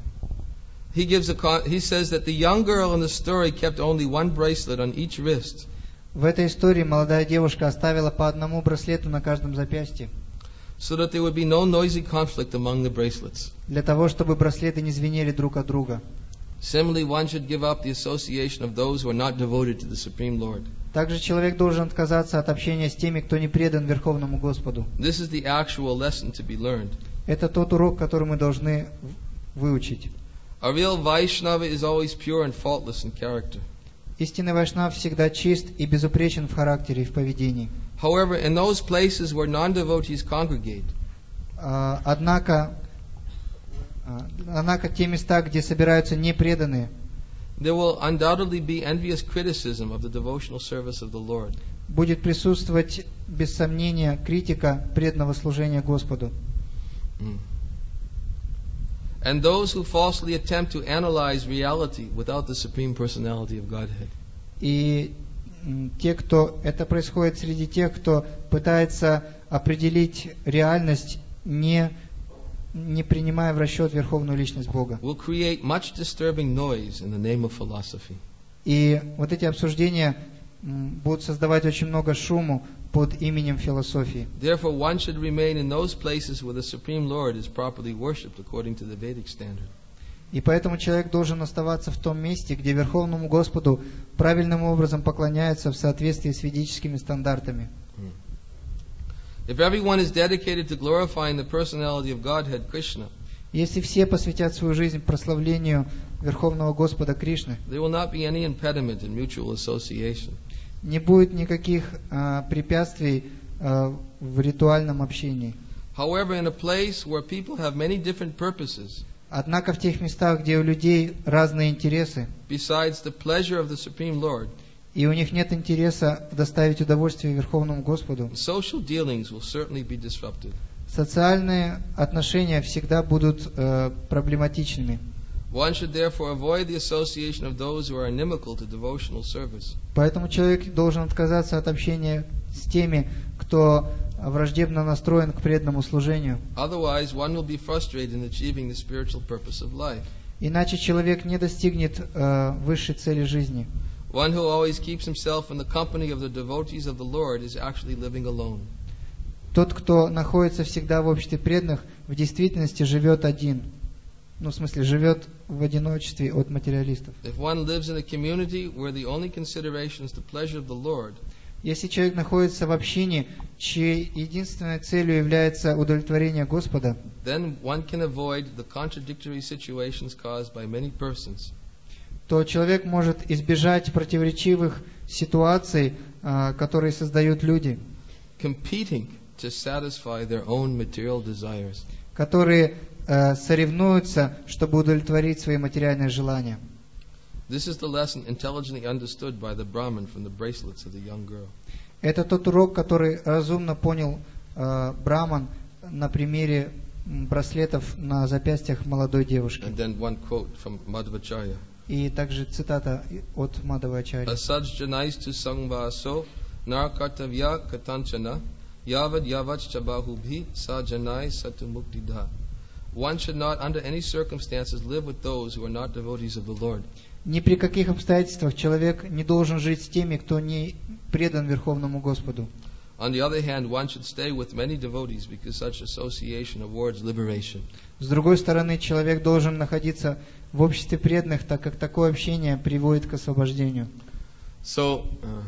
He gives a con- he says that the young girl in the story kept only one bracelet on each wrist, в этой истории молодая девушка оставила по одному браслету на каждом запястье, so that there would be no noisy conflict among the bracelets. для того, чтобы браслеты не звенели друг от друга. Similarly, one should give up the association of those who are not devoted to the Supreme Lord. Также человек должен отказаться от общения с теми, кто не предан Верховному Господу. This is the actual lesson to be learned. Это тот урок, который мы должны выучить. A real Vaishnava is always pure and faultless in character. Истинный вайшнав всегда чист и безупречен в характере и в поведении. However, in those places where non-devotees congregate, А, Однако, а, однако те места, где собираются непреданные, there will undoubtedly be envious criticism of the devotional service of the Lord. будет присутствовать без сомнения критика преданного служения Господу. Mm. and those who falsely attempt to analyze reality without the Supreme Personality of Godhead. И м, те, кто это происходит среди тех, кто пытается определить реальность, не, не принимая в расчет Верховную Личность Бога. Will create much disturbing noise in the name of philosophy. И вот эти обсуждения м, будут создавать очень много шуму под именем философии. Therefore, one should remain in those places where the Supreme Lord is properly worshipped according to the Vedic standard. И поэтому человек должен оставаться в том месте, где Верховному Господу правильным образом поклоняются в соответствии с ведическими стандартами. If everyone is dedicated to glorifying the personality of Godhead Krishna, Если все посвятят свою жизнь прославлению Верховного Господа Кришны, there will not be any impediment in mutual association. не будет никаких а, препятствий а, в ритуальном общении. However, in a place where people have many different purposes, Однако в тех местах, где у людей разные интересы, besides the pleasure of the Supreme Lord, и у них нет интереса доставить удовольствие Верховному Господу, social dealings will certainly be disrupted. социальные отношения всегда будут э, проблематичными. One should therefore avoid the association of those who are inimical to devotional service. Поэтому человек должен отказаться от общения с теми, кто враждебно настроен к преданному служению. Otherwise, one will be frustrated in achieving the spiritual purpose of life. Иначе человек не достигнет э, высшей цели жизни. One who always keeps himself in the company of the devotees of the Lord is actually living alone. Тот, кто находится всегда в обществе преданных, в действительности живет один. Ну, в смысле, живет в одиночестве от материалистов. If one lives in a community where the only consideration is the pleasure of the Lord, Если человек находится в общине, чьей единственной целью является удовлетворение Господа, then one can avoid the contradictory situations caused by many persons. то человек может избежать противоречивых ситуаций, а, которые создают люди, Competing to satisfy their own material desires. которые э, соревнуются, чтобы удовлетворить свои материальные желания. This is the lesson intelligently understood by the Brahmin from the bracelets of the young girl. Это тот урок, который разумно понял э, Браман на примере м, браслетов на запястьях молодой девушки. And then one quote from Madhvacharya. И также цитата от Мадхавачарьи. Asajjanaistu sangvaso narkartavya katanchana yavad yavach chabahubhi sajanai satumuktidha. One should not under any circumstances live with those who are not devotees of the Lord. Ни при каких обстоятельствах человек не должен жить с теми, кто не предан Верховному Господу. On the other hand, one should stay with many devotees because such association awards liberation. С другой стороны, человек должен находиться в обществе преданных, так как такое общение приводит к освобождению. So, uh,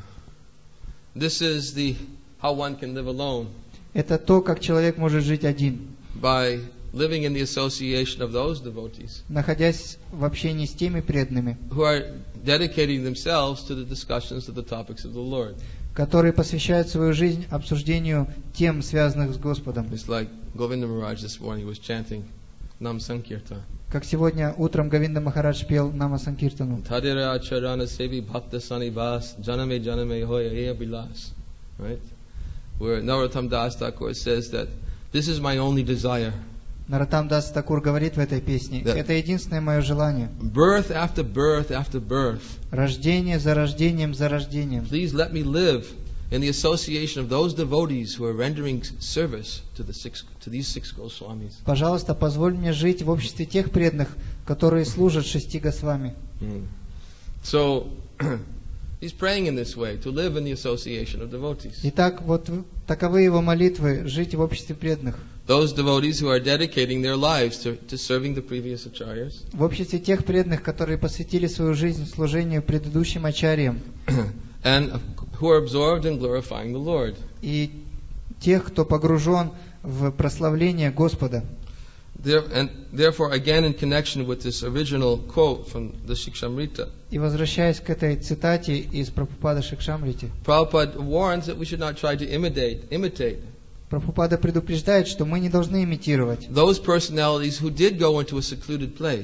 this is the how one can live alone Это то, как человек может жить один, by living in the association of those devotees находясь в общении с теми преданными, who are dedicating themselves to the discussions of the topics of the Lord. которые посвящают свою жизнь обсуждению тем, связанных с Господом. It's like Govinda Maharaj this morning was chanting Nam Sankirtan. Как сегодня утром Говинда Махарадж пел Нама Санкиртану. Tadira Acharana Sevi Bhakta Sanivas Janame Janame Hoya Eya Bilas. Right? Where Narottam Das Thakur says that this is my only desire. Нароттам Дас Такур говорит в этой песне: Да. это единственное мое желание. Birth after birth after birth. Рождение за рождением за рождением. Please let me live in the association of those devotees who are rendering service to the six to these six Goswamis. Пожалуйста, позволь мне жить в обществе тех преданных, которые служат шести Госвами. Mm. So he's praying in this way to live in the association of devotees. Итак, вот таковы его молитвы: жить в обществе преданных. Those devotees who are dedicating their lives to, to serving the previous acharyas. В обществе тех преданных, которые посвятили свою жизнь служению предыдущим ачарьям. And who are absorbed in glorifying the Lord. И тех, кто погружен в прославление Господа. There, and therefore, again, in connection with this original quote from the Shikshamrita, И возвращаясь к этой цитате из Прабхупада Шикшамрити, Prabhupada warns that we should not try to imitate, imitate Прабхупада предупреждает, что мы не должны имитировать those personalities who did go into a secluded place.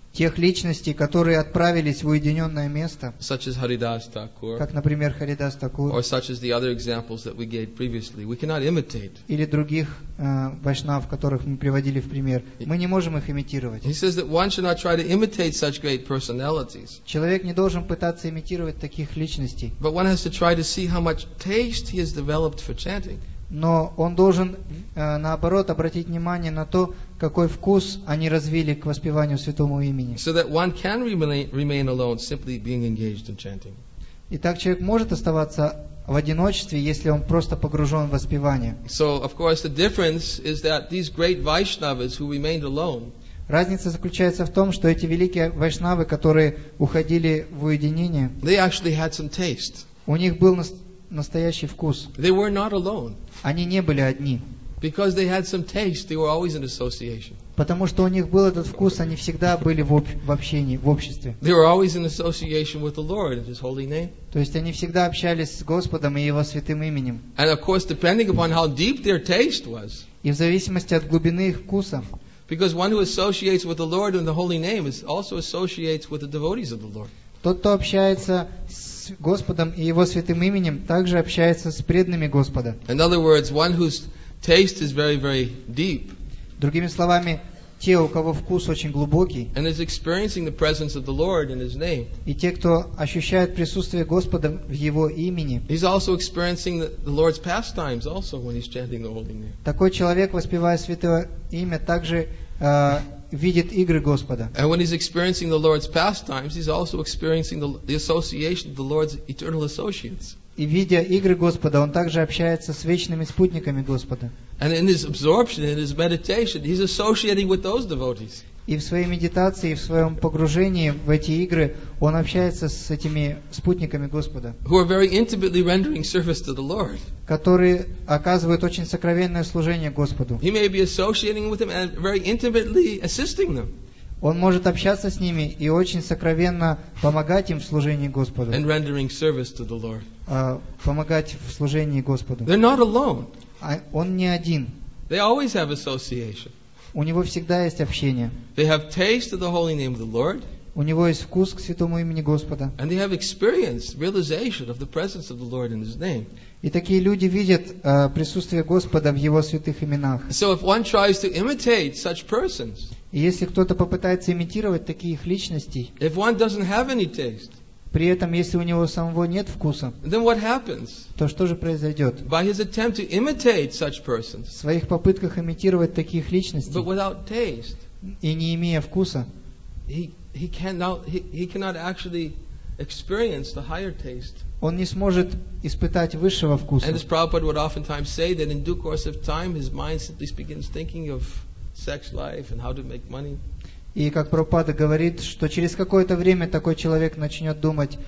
тех личностей, которые отправились в уединенное место, such as Haridas Thakur, как, например, Харидас Такур, or such as the other examples that we gave previously. We cannot imitate. или других э, вайшнав, которых мы приводили в пример. Мы не можем их имитировать. He says that one should not try to imitate such great personalities, Человек не должен пытаться имитировать таких личностей, but one has to try to see how much taste he has developed for chanting. но он должен, э, наоборот, обратить внимание на то, какой вкус они развили к воспеванию святому имени. So that one can remain, remain alone simply being engaged in chanting. И так человек может оставаться в одиночестве, если он просто погружен в воспевание. So, of course, the difference is that these great Vaishnavas who remained alone, Разница заключается в том, что эти великие вайшнавы, которые уходили в уединение, they actually had some taste. у них был нас- настоящий вкус. They were not alone. Они не были одни. Because they had some taste, they were always in association. Потому что у них был этот вкус, они всегда были в, об- в общении, в обществе. They were always in association with the Lord and His holy name. То есть они всегда общались с Господом и Его святым именем. And of course, depending upon how deep their taste was, И в зависимости от глубины их вкуса, because one who associates with the Lord and the holy name is also associates with the devotees of the Lord. тот, кто общается с Господом и Его святым именем, также общается с преданными Господа. In other words, one whose taste is very, very deep Другими словами, те, у кого вкус очень глубокий, and is experiencing the presence of the Lord in His name, и те, кто ощущает присутствие Господа в Его имени, he's also experiencing the, the Lord's pastimes also when he's chanting the holy name. такой человек, воспевая святое имя, также э, видит игры Господа. And when he's experiencing the Lord's pastimes, he's also experiencing the, the association of the Lord's eternal associates. И видя игры Господа, он также общается с вечными спутниками Господа. And in his absorption, in his meditation, he's associating with those devotees. И в своей медитации, и в своем погружении в эти игры, он общается с этими спутниками Господа, Who are very intimately rendering service to the Lord. которые оказывают очень сокровенное служение Господу. He may be associating with them and very intimately assisting them Он может общаться с ними и очень сокровенно помогать им в служении Господу, and rendering service to the Lord. э, помогать в служении Господу. They're not alone. А он не один. They always have association. У него всегда есть общение. They have taste of the holy name of the Lord, У него есть вкус к святому имени Господа. and they have experience, realization of the presence of the Lord in His name. И такие люди видят э, присутствие Господа в Его святых именах. So if one tries to imitate such persons, И если кто-то попытается имитировать таких личностей, if one doesn't have any taste, при этом, если у него самого нет вкуса, then what happens? то что же произойдет? By his attempt to imitate such persons, В своих попытках имитировать таких but личностей without taste, и не имея вкуса, he, he, cannot, he, he cannot actually experience the higher taste. он не сможет испытать высшего вкуса. And as Prabhupada would oftentimes say, that in due course of time, his mind simply begins thinking of sex life and how to make money. И как Прабхупада говорит, что через какое-то время такой человек начнет думать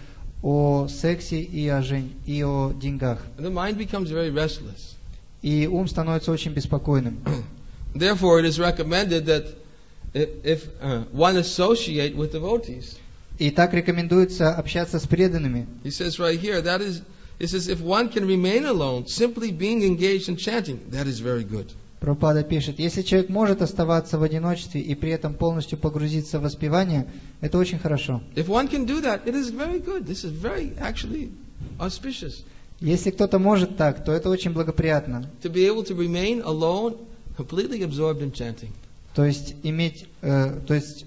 о сексе и о, жен... и о деньгах. And the mind becomes very restless. И ум становится очень беспокойным. Therefore, it is recommended that if, if uh, one associate with devotees. И так рекомендуется общаться с преданными. He says right here, that is, he says, if one can remain alone, simply being engaged in chanting, that is very good. Прабхупада пишет, если человек может оставаться в одиночестве и при этом полностью погрузиться в воспевание, это очень хорошо. If one can do that, it is very good. This is very actually auspicious. Если кто-то может так, то это очень благоприятно. To be able to remain alone, completely absorbed in chanting. То есть иметь, э, то есть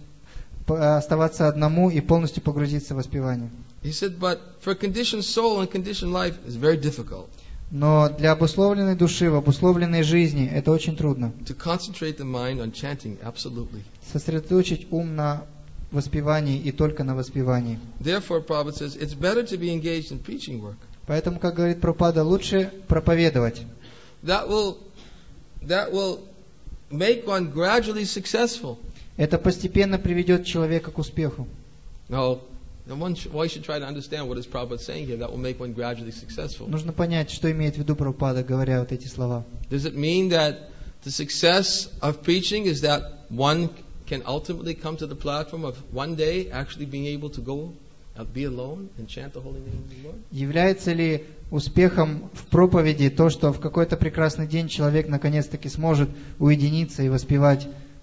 п- оставаться одному и полностью погрузиться в воспевание. He said, but for conditioned soul and conditioned life, it's very difficult Но для обусловленной души, в обусловленной жизни это очень трудно. to concentrate the mind on chanting, absolutely. Сосредоточить ум на воспевании и только на воспевании. Therefore, Prabhupada says, it's better to be engaged in preaching work. Поэтому, как говорит Прабхупада, лучше проповедовать. That will, that will make one gradually successful. Это постепенно приведет человека к успеху. Now, and one should, one should try to understand what is Prabhupada saying here. That will make one gradually successful. Нужно понять, что имеет в виду Прабхупада, говоря вот эти слова. Does it mean that the success of preaching is that one can ultimately come to the platform of one day actually being able to go uh, be alone and chant the holy name of the Lord? Является ли успехом в проповеди то, что в какой-то прекрасный день человек наконец-таки сможет уединиться и воспевать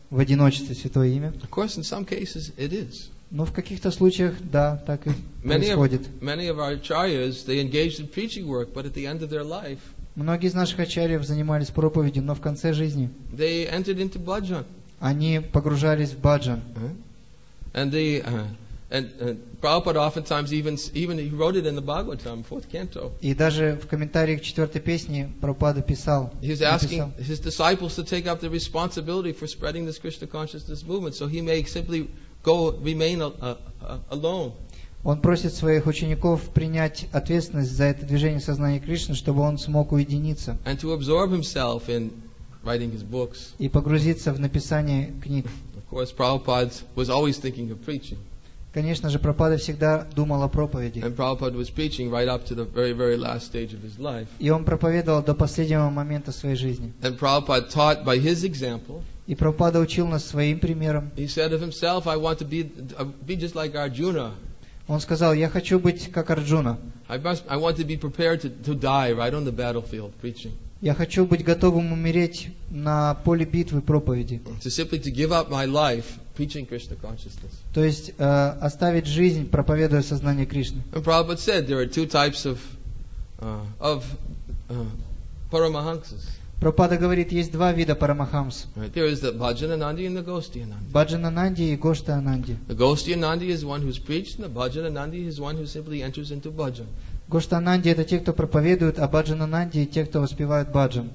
в одиночестве Святое Имя. Of course, in some cases it is. Но в каких-то случаях, да, так и Many of, происходит. many of our acharyas, they engaged in preaching work, but at the end of their life, Многие из наших ачарьев занимались проповедью, но в конце жизни they entered into bhajan. они погружались в баджан. Uh-huh. And the uh, and uh, Prabhupada oftentimes even even he wrote it in the Bhagavatam, fourth canto. И даже в комментариях четвертой песни Прабхупада писал, He was asking his disciples to take up the responsibility for spreading this Krishna consciousness movement, so he may simply go remain uh, uh, alone. Он просит своих учеников принять ответственность за это движение сознания Кришны, чтобы он смог уединиться And to absorb himself in writing his books. и погрузиться в написание книг. Of course, Prabhupada was always thinking of preaching. Конечно же, Прабхупада всегда думал о проповеди. And Prabhupada was preaching right up to the very, very last stage of his life. И он проповедовал до последнего момента своей жизни. And Prabhupada taught by his example. И Прабхупада учил нас своим примером. He said of himself, I want to be, uh, be just like Arjuna. Он сказал, я хочу быть как Арджуна. I, must, I want to be prepared to, to die right on the battlefield preaching. Я хочу быть готовым умереть на поле битвы проповеди. To simply to give up my life preaching Krishna consciousness. То есть э, оставить жизнь, проповедуя сознание Кришны. And Prabhupada said there are two types of uh, of uh, paramahamsas. Прабхупада говорит, есть два вида парамахамс. Right? There is the Bhajananandi and the Ghostianandi. Баджанананди и Гоштаананди. The Ghostianandi is one who's preached, and the Bhajananandi is one who simply enters into bhajan. Гоштаананди это те, кто проповедует, а Баджанананди те, кто воспевают баджан.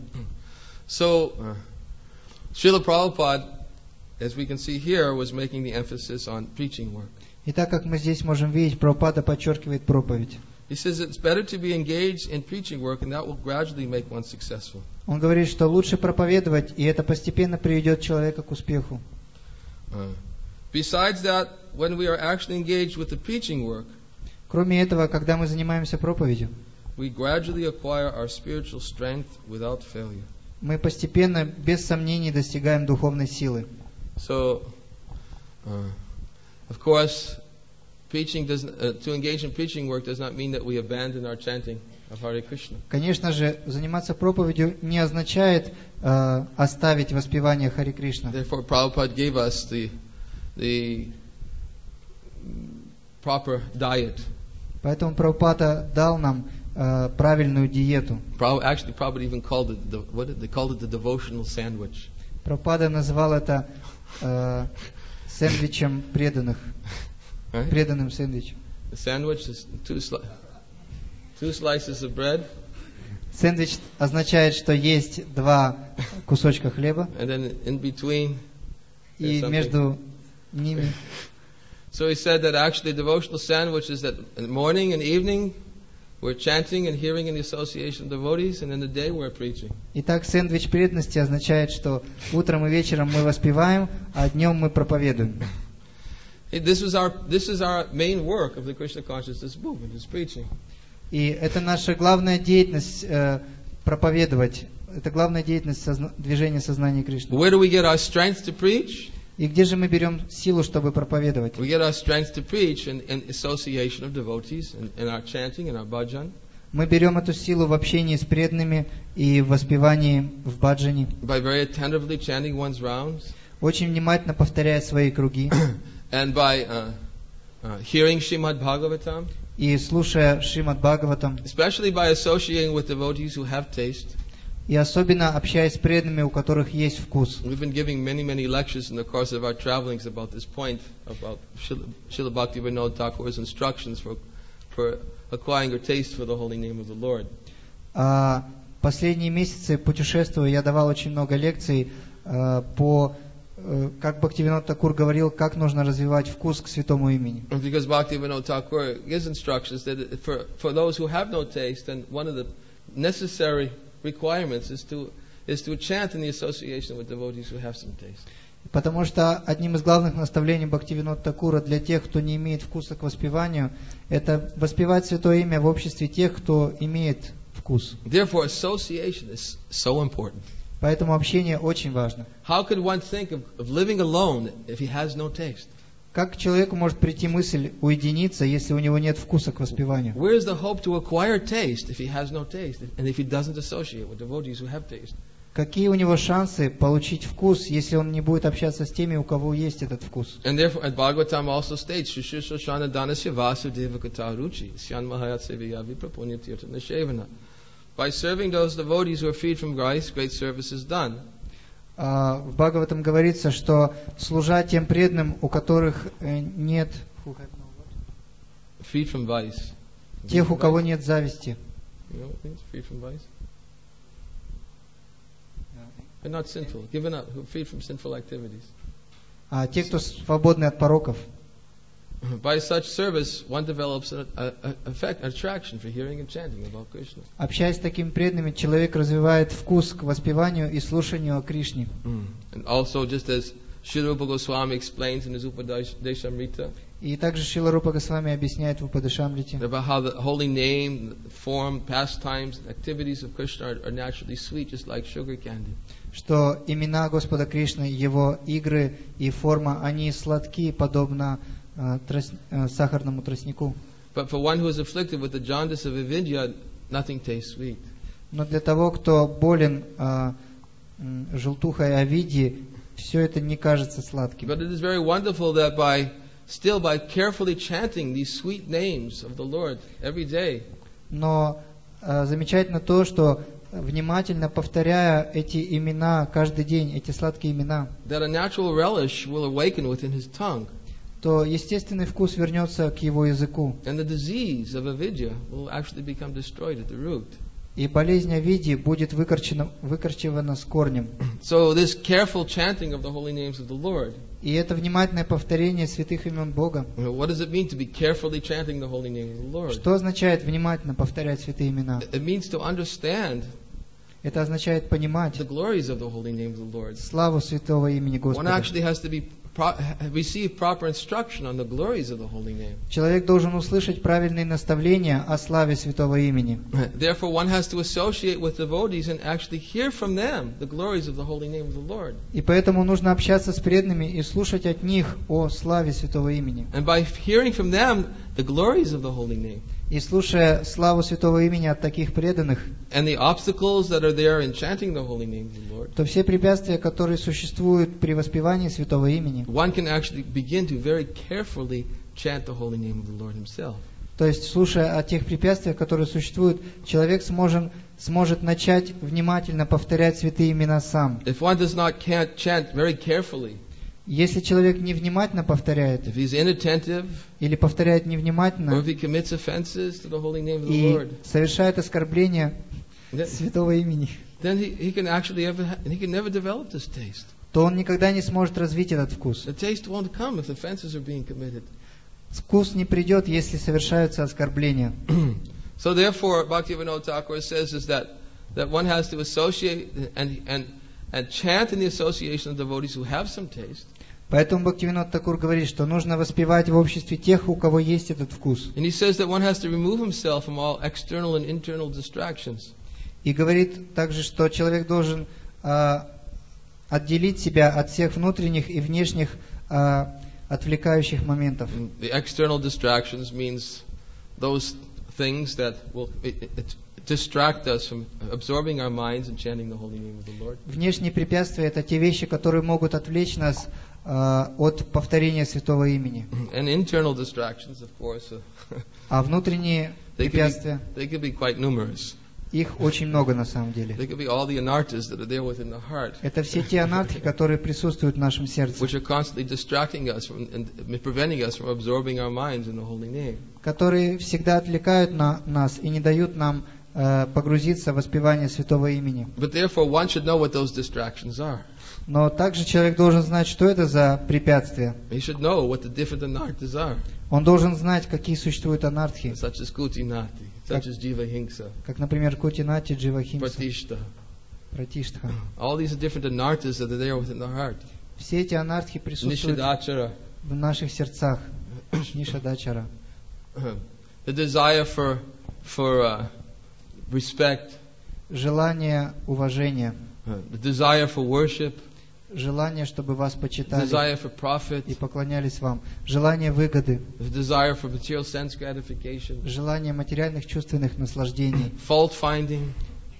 So, uh, Srila Prabhupada, as we can see here, was making the emphasis on preaching work. И так как мы здесь можем видеть, Прабхупада подчеркивает проповедь. He says it's better to be engaged in preaching work, and that will gradually make one successful. Он говорит, что лучше проповедовать, и это постепенно приведет человека к успеху. Uh, besides that, when we are actually engaged with the preaching work, Кроме этого, когда мы занимаемся проповедью, we gradually acquire our spiritual strength without failure. мы постепенно, без сомнений, достигаем духовной силы. So, uh, of course, preaching does uh, to engage in preaching work does not mean that we abandon our chanting of Hare Krishna. Конечно же, заниматься проповедью не означает э, оставить воспевание Харе Кришна. Therefore, Prabhupada gave us the the proper diet. Поэтому Прабхупада дал нам э, правильную диету. Prabhupada, actually, Prabhupada even called it the, what did they called it the devotional sandwich. Прабхупада называл это э, сэндвичем преданных, Right? преданным сэндвичем. The sandwich is two sli- two slices of bread, Сэндвич означает, что есть два кусочка хлеба, and then in between. и there's something. между ними. So he said that actually devotional sandwich is that in the morning and evening we're chanting and hearing in the association of devotees, and in the day we're preaching. Итак, сэндвич преданности означает, что утром и вечером мы воспеваем, а днем мы проповедуем. This is our this is our main work of the Krishna consciousness movement, is preaching. И это наша главная деятельность э, проповедовать. Это главная деятельность созна- движения сознания Кришны. Where do we get our strength to preach? И где же мы берем силу, чтобы проповедовать? We get our strength to preach in, in association of devotees, in, in our chanting, in our bhajan. Мы берем эту силу в общении с преданными и в воспевании в баджане, By very attentively chanting one's rounds, очень внимательно повторяя свои круги and by uh, uh, hearing Srimad Bhagavatam, и слушая Шримад Бхагаватам, especially by associating with devotees who have taste. и особенно общаясь с преданными, у которых есть вкус. We've been giving many, many lectures in the course of our travelings about this point, about Srila Srila Bhaktivinoda Thakur's instructions for, for acquiring a taste for the holy name of the Lord. А последние месяцы путешествуя, я давал очень много лекций а, по, э, как Бхактивинода Thakura говорил, как нужно развивать вкус к святому имени. And because Bhaktivinoda Thakur gives instructions that for, for those who have no taste, then one of the necessary requirements is to is to chant in the association with devotees who have some taste. Потому что одним из главных наставлений Бхактивинода Thakura для тех, кто не имеет вкуса к воспеванию, это воспевать святое имя в обществе тех, кто имеет вкус. Therefore, association is so important. Поэтому общение очень важно. How could one think of, of living alone if he has no taste? Как к человеку может прийти мысль уединиться, если у него нет вкуса к воспеванию? Where is the hope to acquire taste if he has no taste, and if he doesn't associate with devotees who have taste? Какие у него шансы получить вкус, если он не будет общаться с теми, у кого есть этот вкус? And therefore, and Bhagavatam also states, Shushusha Shana Danasya Vasudeva Kata Ruchi, Syan Mahayat Seviyavi Prapunyatirtha Nashevana. By serving those devotees who are freed from vice, great service is done. Uh, в Бхагаватам говорится, что служа тем преданным, у которых э, нет... Freed from vice. Тех, у кого нет зависти. You know what it means? Freed from vice? They're not sinful, given up, who are freed from sinful activities. А те, кто свободны от пороков. By such service, one develops an effect, attraction for hearing and chanting about Krishna. Общаясь с такими преданными, человек развивает вкус к воспеванию и слушанию о Кришне. Mm. And also, just as Srila Rupa Goswami explains in his Upadeshamrita, и также Шрила Рупа Госвами объясняет в Упадешамрите, about how the holy name, the form, pastimes, activities of Krishna are, are naturally sweet, just like sugar candy. Что имена Господа Кришны, Его игры и форма, они сладкие, подобно э, трос, э, сахарному тростнику. But for one who is afflicted with the jaundice of avidya, nothing tastes sweet. Но для того, кто болен э, э, желтухой авидьи, все это не кажется сладким. But it is very wonderful that by still by carefully chanting these sweet names of the Lord every day, но э, замечательно то, что внимательно повторяя эти имена каждый день, эти сладкие имена, that a natural relish will awaken within his tongue, то естественный вкус вернется к его языку. and the disease of avidya will actually become destroyed at the root. И болезнь авидьи будет выкорчена, выкорчевана с корнем. So this careful chanting of the holy names of the Lord. И это внимательное повторение святых имен Бога. What does it mean to be carefully chanting the holy name of the Lord? Что означает внимательно повторять святые имена? It means to understand Это означает понимать the glories of the holy name of the Lord. славу святого имени One Господа. actually has to be pro- receive proper instruction on the glories of the holy name. Человек должен услышать правильные наставления о славе святого имени. Therefore, one has to associate with devotees and actually hear from them the glories of the holy name of the Lord. И поэтому нужно общаться с преданными и слушать от них о славе святого имени. And by hearing from them the glories of the holy name, И слушая славу святого имени от таких преданных, and the obstacles that are there in chanting the holy name of the Lord, то все препятствия, которые существуют при воспевании святого имени, one can actually begin to very carefully chant the holy name of the Lord himself. то есть, слушая о тех препятствиях, которые существуют, человек сможет, сможет начать внимательно повторять святые имена сам. If one does not can't chant very carefully, Если человек невнимательно повторяет, if he's inattentive, или повторяет or невнимательно, if he commits offenses to the holy name of the и Lord, совершает оскорбление then, святого имени, then he, he can actually ever ha- he can never develop this taste. то он никогда не сможет развить этот вкус. The taste won't come if offenses are being committed. Вкус не придет, если совершаются оскорбления. So therefore, Bhaktivinoda Thakur says is that that one has to associate and and and chant in the association of devotees who have some taste. Поэтому Бхактивинод Такур говорит, что нужно воспевать в обществе тех, у кого есть этот вкус. And he says that one has to remove himself from all external and internal distractions. И говорит также, что человек должен а, отделить себя от всех внутренних и внешних а, отвлекающих моментов. And the external distractions means those things that will it, it, distract us from absorbing our minds and chanting the holy name of the Lord. Внешние препятствия — это те вещи, которые могут отвлечь нас а, от повторения святого имени. And internal distractions, of course, uh, А внутренние they, could препятствия, be, they could be quite numerous. их очень много на самом деле. They could be all the anarthas that are there within the heart, Это все те анархи, которые присутствуют в нашем сердце, which are constantly distracting us from, and preventing us from absorbing our minds in the holy name. которые всегда отвлекают на нас и не дают нам э, погрузиться в воспевание святого имени. But therefore, one should know what those distractions are. Но также человек должен знать, что это за препятствия. He should know what the different anarthas are, Он должен знать, какие существуют анархи, such as kutinati, such as jivahingsa, как, например, Кутинати, Дживахимса, pratishta. Пратиштха. All these are different anarthas that are there within the heart. Все эти анархи присутствуют Nishadachara, в наших сердцах. Нишадачара. the desire for for uh, respect, Желание уважения, uh, the desire for worship, желание, чтобы вас the почитали desire for profit, и поклонялись вам, желание выгоды, the desire for material sense gratification, желание материальных чувственных наслаждений, fault finding,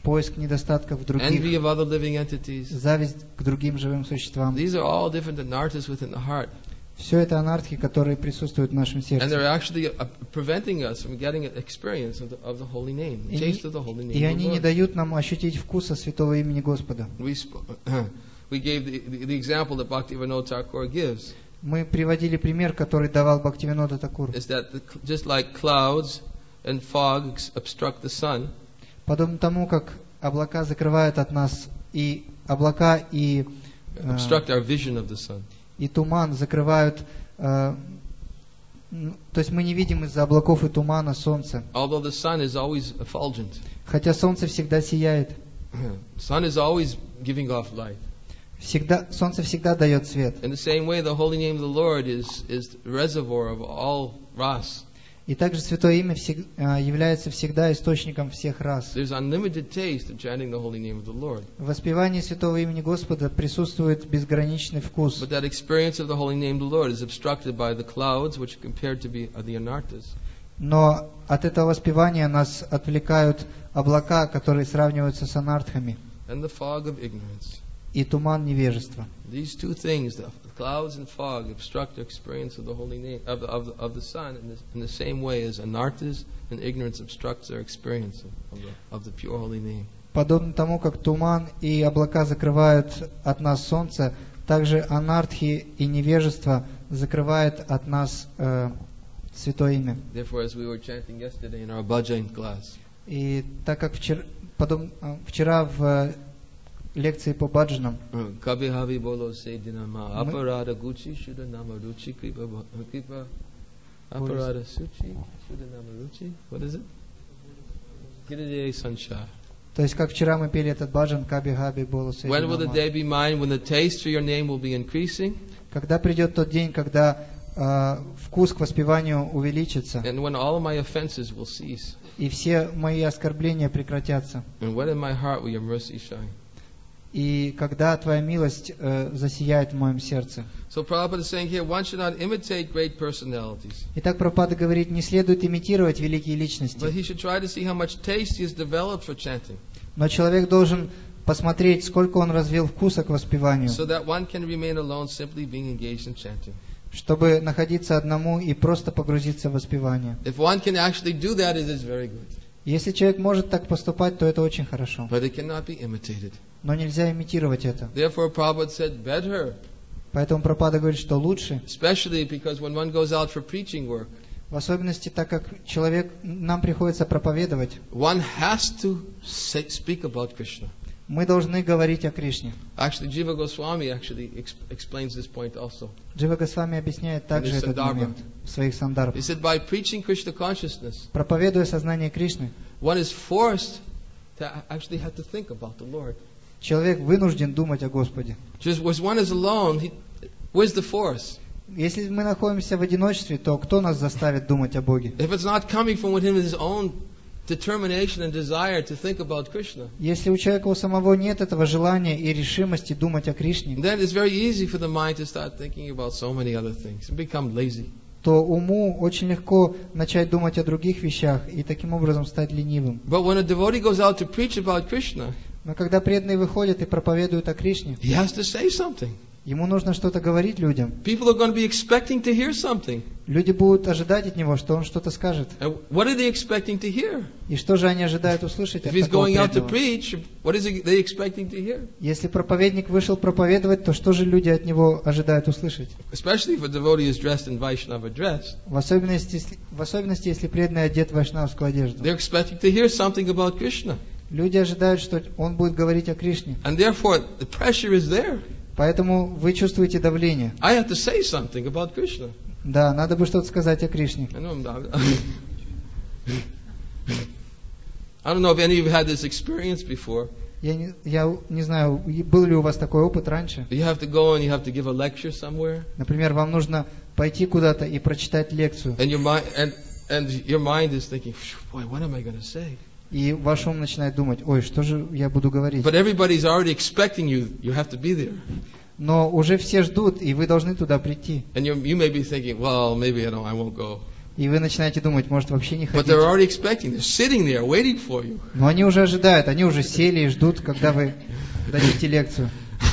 поиск недостатков в envy других, of other living entities. зависть к другим живым существам. These are all different anarthas within the heart. Все это анархии, которые присутствуют в нашем And сердце. they're actually uh, preventing us from getting an experience of the, of the holy name, the И, taste of the holy и name of они the не Lord. дают нам ощутить вкуса святого имени Господа. We, sp- we gave the, the, the example that Bhaktivinoda Thakur gives, Мы приводили пример, который давал Бхактивинода Такур. is that the, just like clouds and fog ex- obstruct the sun, Подобно тому, как облака закрывают от нас, и облака и, э, obstruct our vision of the sun. и туман закрывают, э, м, то есть мы не видим из-за облаков и тумана солнце. Although the sun is always effulgent, Хотя солнце всегда сияет, sun is always giving off light. всегда, солнце всегда дает свет. In the same way, the holy name of the Lord is, is the reservoir of all ras. И также святое имя всег- э, является всегда источником всех рас. There's unlimited taste of chanting the holy name of the Lord. В воспевании святого имени Господа присутствует безграничный вкус. But that experience of the holy name of the Lord is obstructed by the clouds, which are compared to be are the anarthas. Но от этого воспевания нас отвлекают облака, которые сравниваются с анартхами, And the fog of ignorance. и туман невежества. These two things, the clouds and fog, obstruct the experience of the holy name of the, of the, of the sun in the, in the same way as anarthas and ignorance obstructs their experience of, of, the, of the pure holy name. Подобно тому, как туман и облака закрывают от нас солнце, также анартхи и невежество закрывает от нас э, святое имя. Therefore, as we were chanting yesterday in our bhajan class, И так как вчера, подоб- э, вчера в э, лекции по баджанам Kabi havi bolo se dinama aparada gucci shuddha nama ruchi kripa kripa aparada suchi shuddha nama ruchi. What is it? Giriye sanshar. То есть, как вчера мы пели этот баджан, Каби Хаби Болу Сейди When will the Нама. day be mine when the taste for your name will be increasing Когда придет тот день, когда э, вкус к воспеванию увеличится, and when all of my offenses will cease и все мои оскорбления прекратятся, and when in my heart will your mercy shine. и когда Твоя милость э, засияет в моем сердце. So Prabhupada is saying here, one should not imitate great personalities, Итак, Прабхупада говорит, не следует имитировать великие but личности, he should try to see how much taste he has developed for chanting, но человек должен посмотреть, сколько он развил вкуса к воспеванию, so that one can remain alone simply being engaged in chanting. чтобы находиться одному и просто погрузиться в воспевание. If one can actually do that, it is very good. Если человек может так поступать, то это очень хорошо, But it cannot be imitated. но нельзя имитировать это. Therefore, Prabhupada said, better, Поэтому Прабхупада говорит, что лучше, especially because when one goes out for preaching work, в особенности так как человек, нам приходится проповедовать, one has to say, speak about Krishna. мы должны говорить о Кришне. Actually, Jiva Goswami actually ex- explains this point also. Джива Госвами объясняет также In his этот Sandarva. момент в своих He сандарбах. said, by preaching Krishna consciousness, Проповедуя сознание Кришны, one is forced to actually have to think about the Lord. человек вынужден думать о Господе. Just as one is alone, he, where's the force? Если мы находимся в одиночестве, то кто нас заставит думать о Боге? If it's not coming from within his own determination and desire to think about Krishna, Если у человека у самого нет этого желания и решимости думать о Кришне, then it's very easy for the mind to start thinking about so many other things and become lazy. то уму очень легко начать думать о других вещах и таким образом стать ленивым. But when a devotee goes out to preach about Krishna, Но когда преданные выходят и проповедуют о Кришне, he has to say something. ему нужно что-то говорить людям. People are going to be expecting to hear something. Люди будут ожидать от него, что он что-то скажет. And what are they expecting to hear? И что же они ожидают услышать If от he's такого going out to преданного? preach, what is he, they expecting to hear? Если проповедник вышел проповедовать, то что же люди от него ожидают услышать? Especially if a devotee is dressed in Vaishnava dress. В особенности, если- в особенности если преданный одет в вайшнавскую одежду. They're expecting to hear something about Krishna. Люди ожидают, что он будет говорить о Кришне. And therefore, the pressure is there. Поэтому вы чувствуете давление. I have to say something about Krishna. Да, надо бы что-то сказать о Кришне. I know I'm not. I don't know if any of you had this experience before. Я не, я не знаю, и был ли у вас такой опыт раньше. You have to go and you have to give a lecture somewhere, Например, вам нужно пойти куда-то и прочитать лекцию. and your mind and and your mind is thinking, boy, what am I going to say? И ваш ум начинает думать, ой, что же я буду говорить? But everybody's already expecting you. You have to be there, Но уже все ждут, и вы должны туда прийти. and you you may be thinking, well, maybe I don't. I won't go. И вы начинаете думать, может вообще не But ходить. they're already expecting. They're sitting there waiting for you. Но они уже ожидают, они уже сели и ждут, когда вы дадите лекцию.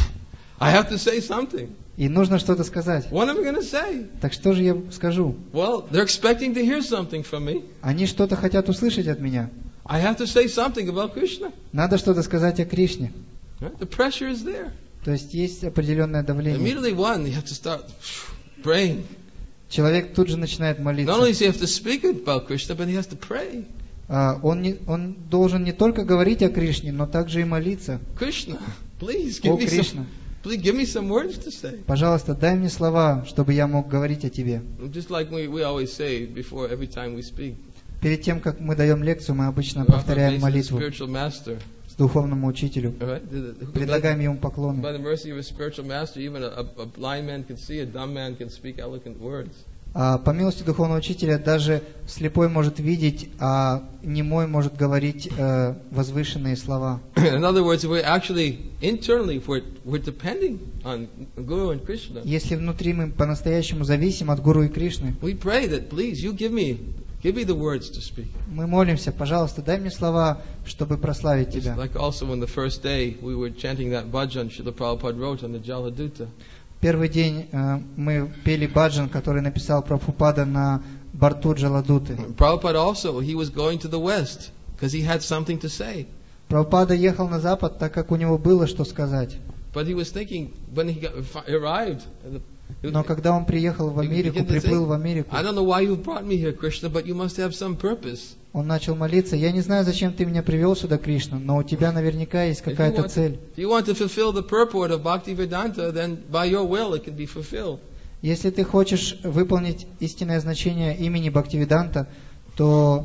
I have to say something. И нужно что-то сказать. What am I going to say? Так что же я скажу? Well, they're expecting to hear something from me. Они что-то хотят услышать от меня. I have to say something about Krishna. Надо что-то сказать о Кришне. Right? The pressure is there. То есть есть определенное давление. Immediately one, you have to start praying. Человек тут же начинает Not молиться. only does he have to speak about Krishna, but he has to pray. А, Он, не, он должен не только говорить о Кришне, но также и молиться. Krishna, please О give me some, Кришна, please give me some words to say. пожалуйста, дай мне слова, чтобы я мог говорить о Тебе. Just like we, we always say before every time we speak. Перед тем, как мы даем лекцию, мы обычно Our повторяем basic молитву spiritual master, с духовному учителю. all right? The- the- Предлагаем ему By поклоны. the mercy of a spiritual master, even a, a blind man can see, a dumb man can speak eloquent words. А по милости духовного учителя даже слепой может видеть, а немой может говорить э, возвышенные слова. In other words, we're actually internally we're, we're depending on Guru and Krishna. Если внутри мы по-настоящему зависим от Гуру и Кришны, We pray that please you give me give me the words to speak. мы молимся, пожалуйста, дай мне слова, чтобы прославить It's Тебя. like also on the first day we were chanting that bhajan Srila Prabhupada wrote on the Jaladuta. Первый день э, мы пели баджан, который написал Прабхупада на борту Джаладуты. Prabhupada also, he was going to the west because he had something to say. Прабхупада ехал на запад, так как у него было что сказать. But he was thinking when he got, arrived, Но когда он приехал в Америку, приплыл в Америку, I don't know why you brought me here, Krishna, but you must have some purpose. он начал молиться. Я не знаю, зачем ты меня привел сюда, Кришна, но у тебя наверняка есть If you какая-то want- цель. If you want to fulfill the purport of Bhaktivedanta, then by your will it can be fulfilled. Если ты хочешь выполнить истинное значение имени Бхактивиданта, то,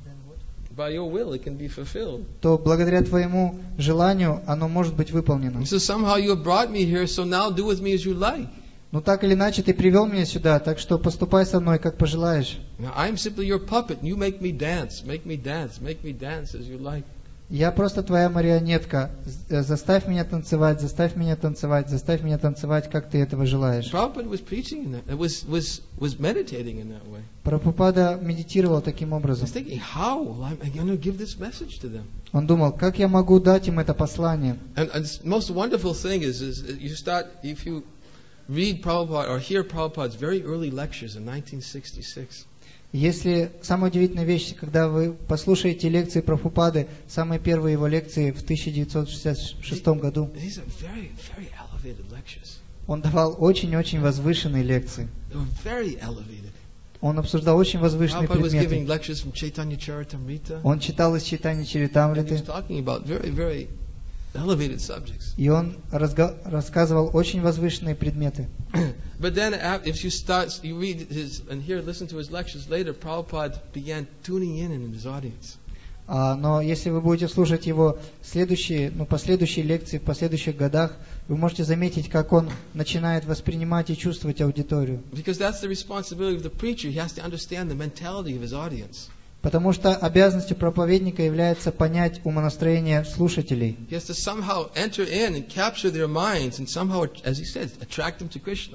By your will it can be fulfilled. то благодаря твоему желанию оно может быть выполнено. He says, somehow you have brought me here, so now do with me as you like. Но так или иначе ты привел меня сюда, так что поступай со мной, как пожелаешь. Now I'm simply your puppet, and you make me dance, make me dance, make me dance as you like. Я просто твоя марионетка. З- Заставь меня танцевать, заставь меня танцевать, заставь меня танцевать, как ты этого желаешь. Prabhupada was preaching in that, it was, was, was meditating in that way. Прабхупада медитировал таким He образом. was thinking, how am I going to give this message to them? Он думал, как я могу дать им это послание? And, and the most wonderful thing is, is you start, if you read Prabhupada or hear Prabhupada's very early lectures in nineteen sixty-six, Если самая удивительная вещь, когда вы послушаете лекции Прабхупады, самые первые его лекции в тысяча девятьсот шестьдесят шестом году, these are very, very elevated lectures. он давал очень-очень возвышенные лекции. They were very elevated. Он обсуждал очень возвышенные Prabhupada was giving предметы. lectures from Chaitanya Charitamrita. Он читал из читания And he was Чаритамриты, talking about very, very elevated subjects. и он разга- рассказывал очень возвышенные предметы. But then, af- if you start, you read his and hear, listen to his lectures later, Prabhupada began tuning in in his audience. А, но если вы будете слушать его следующие, ну, последующие лекции в последующих годах, вы можете заметить, как он начинает воспринимать и чувствовать аудиторию. Because that's the responsibility of the preacher. He has to understand the mentality of his audience. Потому что обязанностью проповедника является понять умонастроение слушателей. He has to somehow enter in and capture their minds and somehow, as he said, attract them to Krishna.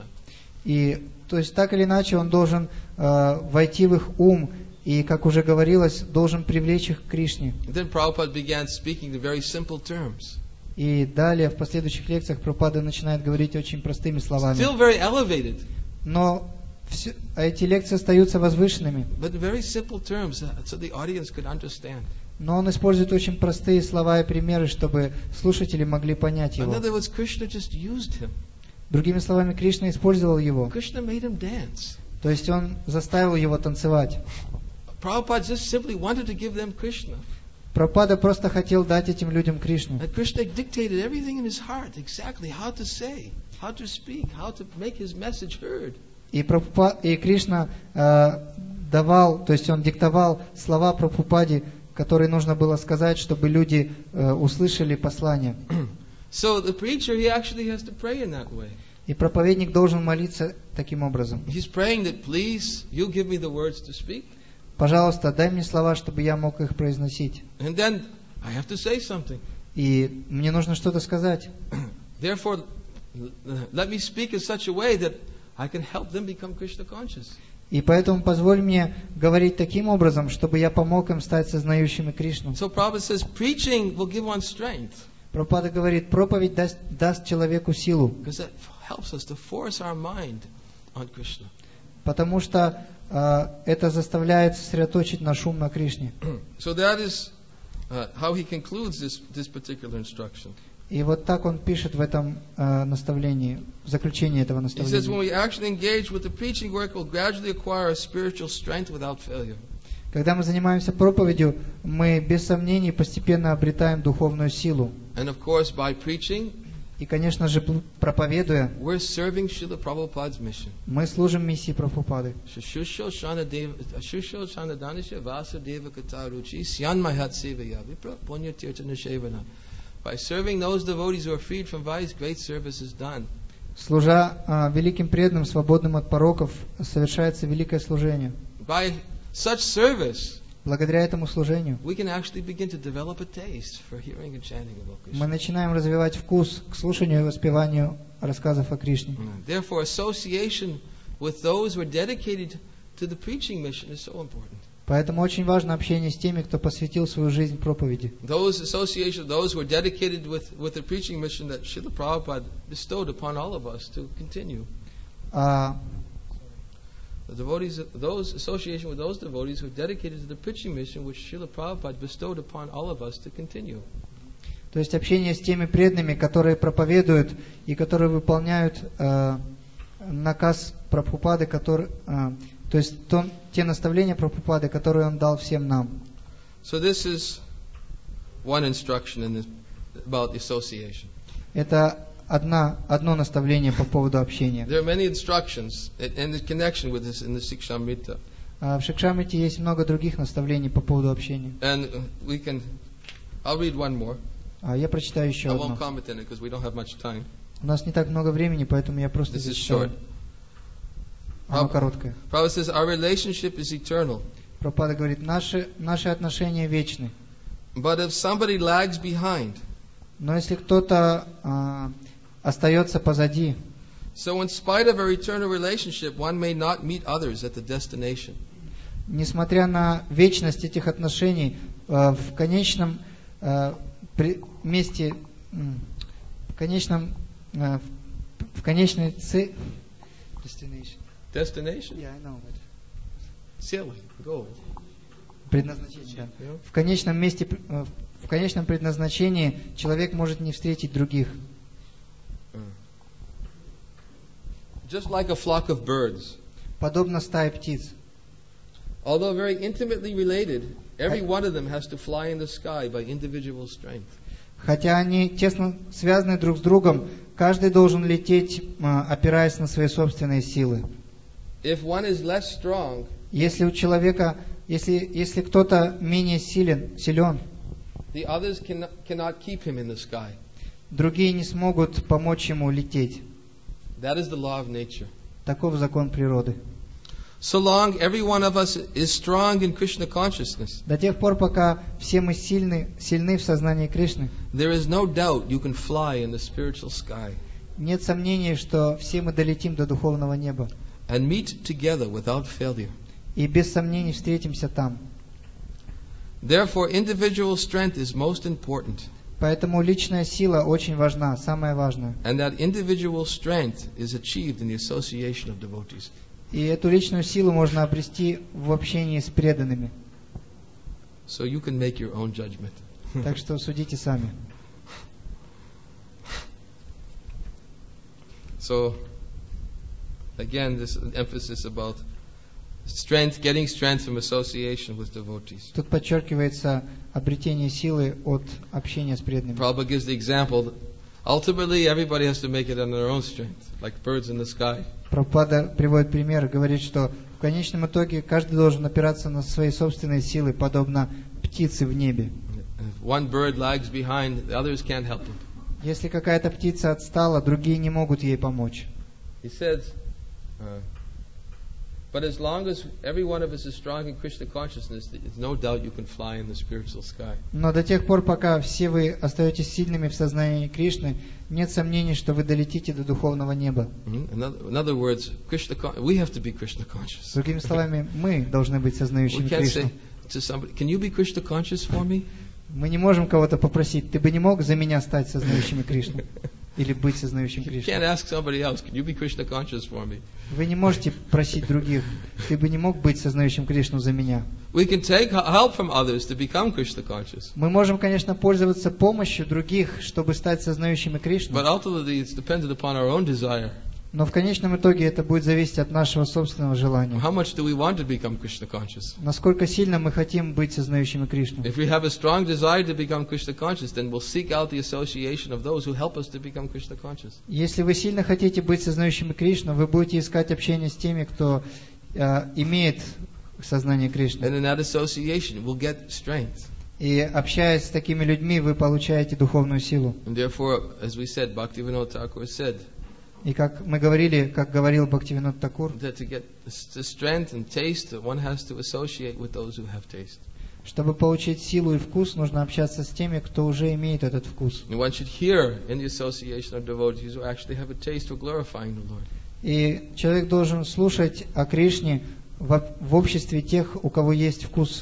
И, то есть, так или иначе, он должен э, войти в их ум и, как уже говорилось, должен привлечь их к Кришне. And then Prabhupada began speaking the very simple terms. И далее, в последующих лекциях, Прабхупада начинает говорить очень простыми словами. Still very elevated, Но все, эти лекции остаются возвышенными. but very simple terms uh, so the audience could understand. Но он использует очень простые слова и примеры, чтобы слушатели могли понять In его. other words, Krishna just used him. Другими словами, Кришна использовал его. Krishna made him dance. То есть он заставил его танцевать. Prabhupada just simply wanted to give them Krishna. Прабхупада просто хотел дать этим людям Кришну. And Krishna dictated everything in his heart, exactly how to say, how to speak, how to make his message heard. И, Прабхупа- и Кришна э, давал, то есть он диктовал слова Прабхупаде, которые нужно было сказать, чтобы люди э, услышали послание. So the preacher, he actually has to pray in that way. И проповедник должен молиться таким образом. He's praying that, please, you give me the words to speak, Пожалуйста, дай мне слова, чтобы я мог их произносить. and then I have to say something. И мне нужно что-то сказать. Therefore, l- let me speak in such a way that I can help them become Krishna conscious. И поэтому позволь мне говорить таким образом, чтобы я помог им стать сознающими Кришну. So Prabhupada says, preaching will give one strength. Прабхупада говорит, проповедь даст, даст человеку силу, Because that helps us to force our mind on Krishna. потому что э, это заставляет сосредоточить наш ум на Кришне. So that is uh, how he concludes this, this particular instruction. И вот так он пишет в этом э, наставлении, в заключении этого He says, when наставления. we actually engage with the preaching work, we'll gradually acquire a spiritual strength without failure. Когда мы занимаемся проповедью, мы без сомнений постепенно обретаем духовную силу. And of course, by preaching, И, конечно же, п- проповедуя, we're serving Srila Prabhupada's mission. мы служим миссии Прабхупады. Shusho Shanadeva- Shusho Shanadanisha Vasudeva Kataruchi Syan Mahat Sevaya Vipra Punya Tirtana Shevana. By serving those devotees who are freed from vice, great service is done. Служа а, великим преданным, свободным от пороков, совершается великое служение. By such service, Благодаря этому служению we can actually begin to develop a taste for hearing and chanting about Krishna. мы начинаем развивать вкус к слушанию и воспеванию рассказов о Кришне. Therefore, association with those who are dedicated to the preaching mission is so important. Поэтому очень важно общение с теми, кто посвятил свою жизнь проповеди. Those association, those who are dedicated with, with the preaching mission that Srila Prabhupada bestowed upon all of us to continue. А, The devotees, those association with those devotees who are dedicated to the preaching mission which Srila Prabhupada bestowed upon all of us to continue. то есть общение с теми преданными, которые проповедуют и которые выполняют э, наказ Прабхупады, который, э, то есть то, те наставления Прабхупады, которые он дал всем нам. So this is one instruction in this, about association. Это одна, одно наставление по поводу общения. There are many instructions in, in connection with this in the Sikshamrita. А в Шикшамрите есть много других наставлений по поводу общения. And we can, I'll read one more. А я прочитаю еще I won't одно. comment on it because we don't have much time. У нас не так много времени, поэтому я просто This is зачитаю. short. Оно короткое. Prabhupada says, our relationship is eternal. Прабхупада говорит, наши, наши отношения вечны. But if somebody lags behind, Но если кто-то а, остается позади, so in spite of our eternal relationship, one may not meet others at the destination. несмотря на вечность этих отношений, а, в конечном а, при- месте, м, в конечном, а, в, в конечной цели, Destination? Цели, goal. предназначение, да. Yeah. В конечном месте, э, в конечном предназначении человек может не встретить других. Just like a flock of birds. Подобно стае птиц. Although very intimately related, every one of them has to fly in the sky by individual strength. Хотя они тесно связаны друг с другом, каждый должен лететь, а, опираясь на свои собственные силы. If one is less strong, Если у человека, если, если кто-то менее силен, силен, the others cannot, cannot keep him in the sky. другие не смогут помочь ему лететь. That is the law of nature. Таков закон природы. So long every one of us is strong in Krishna consciousness, До тех пор, пока все мы сильны, сильны в сознании Кришны, there is no doubt you can fly in the spiritual sky нет сомнений, что все мы долетим до духовного неба. and meet together without failure. И без сомнений встретимся там. Therefore, individual strength is most important, Поэтому личная сила очень важна, самая важная. and that individual strength is achieved in the association of devotees. И эту личную силу можно обрести в общении с преданными. So you can make your own judgment. Так что судите сами. So, again, this emphasis about strength, getting strength from association with devotees. Тут подчеркивается обретение силы от общения с преданными. Prabhupada gives the example that ultimately everybody has to make it on their own strength, like birds in the sky. Прабхупада приводит пример, говорит, что в конечном итоге каждый должен опираться на свои собственные силы, подобно птице в небе. If one bird lags behind, the others can't help him. Если какая-то птица отстала, другие не могут ей помочь. He says, uh, But as long as every one of us is strong in Krishna consciousness, there's no doubt you can fly in the spiritual sky. Но до тех пор, пока все вы остаетесь сильными в сознании Кришны, нет сомнений, что вы долетите до духовного неба. Mm-hmm. In, other, in other words, Krishna, we have to be Krishna conscious. Другими словами, мы должны быть We сознающими can't Кришну. say to somebody, "Can you be Krishna conscious for me?" Мы не можем кого-то попросить, ты бы не мог за меня стать сознающим Кришну? Или быть сознающим You Кришну? can't ask somebody else, "Can you be Krishna conscious for me?" Вы не можете просить других, ты бы не мог быть сознающим Кришну за меня. We can take help from others to become Krishna conscious. Мы можем, конечно, пользоваться помощью других, чтобы стать сознающими Кришну. But ultimately, it's dependent upon our own desire. Но в конечном итоге это будет зависеть от нашего собственного желания. How much do we want to become Krishna conscious? Насколько сильно мы хотим быть сознающими Кришну. If we have a strong desire to become Krishna conscious, then we'll seek out the association of those who help us to become Krishna conscious. Если вы сильно хотите быть сознающими Кришну, вы будете искать общение с теми, кто э, имеет сознание Кришны. And in that association, we'll get strength. И общаясь с такими людьми, вы получаете духовную силу. And therefore, as we said, Bhaktivinoda Thakur said, И как мы говорили, как говорил Бхактивинод Такур, that to get the strength and taste, one has to associate with those who have taste. чтобы получить силу и вкус, нужно общаться с теми, кто уже имеет этот вкус. And one should hear in the association of devotees who actually have a taste for glorifying the Lord. И человек должен слушать о Кришне в, в обществе тех, у кого есть вкус.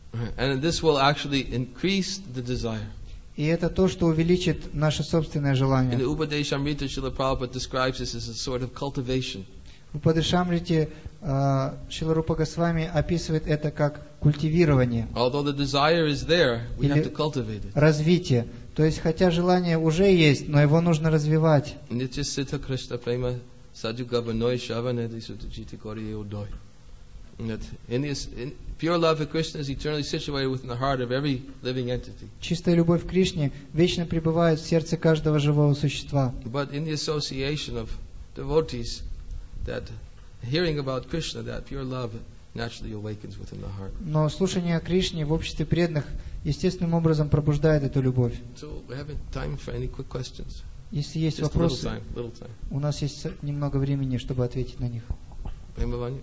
And this will actually increase the desire. И это то, что увеличит наше собственное In the желание. Upadeshamrita, Srila Prabhupada describes this as a sort of cultivation. В Упадешамрите э, Шрила Рупа Госвами описывает это как культивирование, Although the desire is there, we Или- have to cultivate it. развитие. То есть, хотя желание уже есть, но его нужно развивать. Nitya Siddha Krishna Prema Sadhugavanoi Shavanadi Sutajiti Koriyodoi. That in this, in, pure love for Krishna is eternally situated within the heart of every living entity. Чистая любовь к Кришне вечно пребывает в сердце каждого живого существа. But in the association of devotees, that hearing about Krishna, that pure love naturally awakens within the heart. Но слушание о Кришне в обществе преданных естественным образом пробуждает эту любовь. So we have time for any quick questions. Если есть Just a little вопросы, time, little time. у нас есть немного времени, чтобы ответить на них. Premavanya?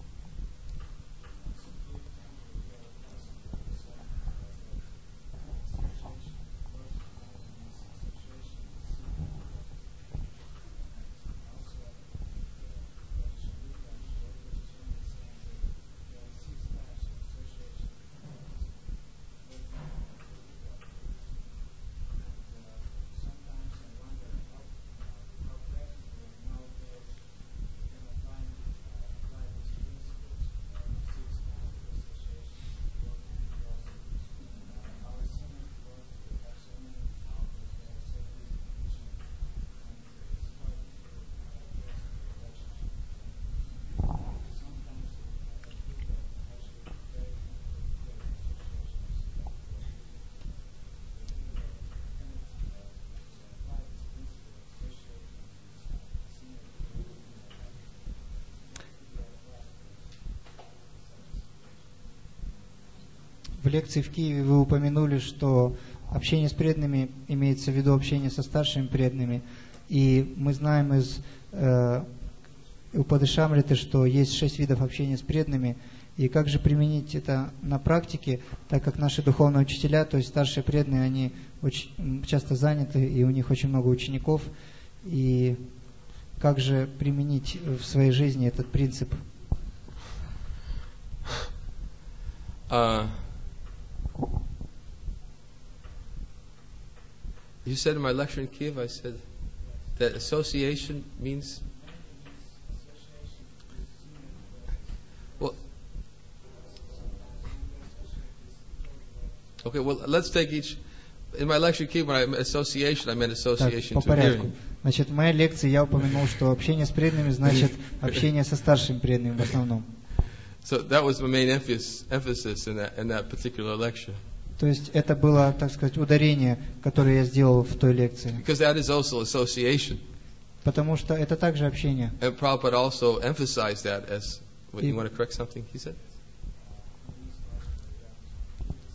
В лекции в Киеве вы упомянули, что общение с преданными имеется в виду общение со старшими преданными. И мы знаем из э, Упадешамриты, что есть шесть видов общения с преданными. И как же применить это на практике, так как наши духовные учителя, то есть старшие преданные, они очень часто заняты, и у них очень много учеников. И как же применить в своей жизни этот принцип? Uh, you said in my lecture in Kiev, I said that association means. Well, okay. Well, let's take each. In my lecture in Kiev, when I meant association, I meant Так, association по to порядку. hearing. Значит, в моей лекции я упомянул, что общение с преданными значит общение со старшими преданными в основном. So that was my main emphasis, emphasis in that in that particular lecture. То есть это было, так сказать, ударение, которое я сделал в той лекции. Because that is also association. Потому что это также общение. And Prabhupada also emphasized that as. What, you want to correct something? He said.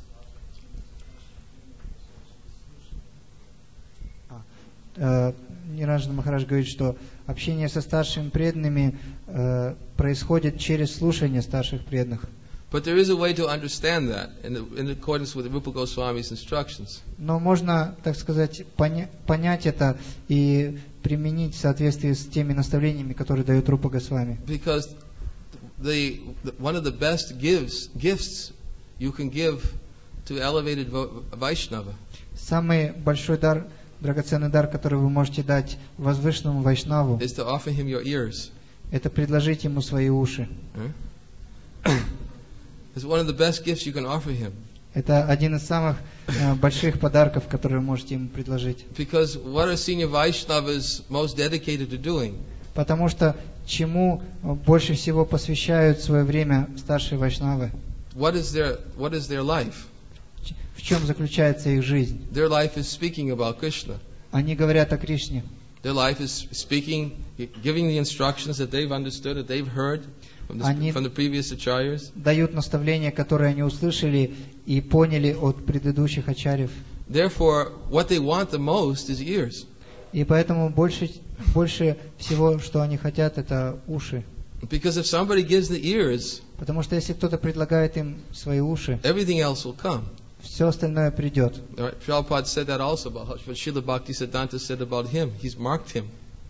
Э, Ниранджана Махарадж говорит, что общение со старшими преданными э, происходит через слушание старших преданных. But there is a way to understand that in, in accordance with Rupa Goswami's instructions. Но можно, так сказать, поня- понять это и применить в соответствии с теми наставлениями, которые дает Рупа Госвами. Because the, the one of the best gives gifts you can give to elevated Vaishnava. Самый большой дар, драгоценный дар, который вы можете дать возвышенному Вайшнаву, is to offer him your ears. это предложить ему свои уши. It's one of the best gifts you can offer him. Это один из самых э, больших подарков, которые вы можете ему предложить. Because what are senior Vaishnavas most dedicated to doing? Потому что чему больше всего посвящают свое время старшие Вайшнавы? What is their What is their life? В чем заключается их жизнь? Their life is speaking about Krishna. Они говорят о Кришне. Their life is speaking, giving the instructions that they've understood, that they've heard from the, Они from the previous acharyas. дают наставления, которые они услышали и поняли от предыдущих ачарьев. Therefore, what they want the most is ears. И поэтому больше, больше всего, что они хотят, это уши. Because if somebody gives the ears, Потому что если кто-то предлагает им свои уши, everything else will come. все остальное придет. All right, Prabhupada said that also about what Srila Bhaktisiddhanta said about him. He's marked him.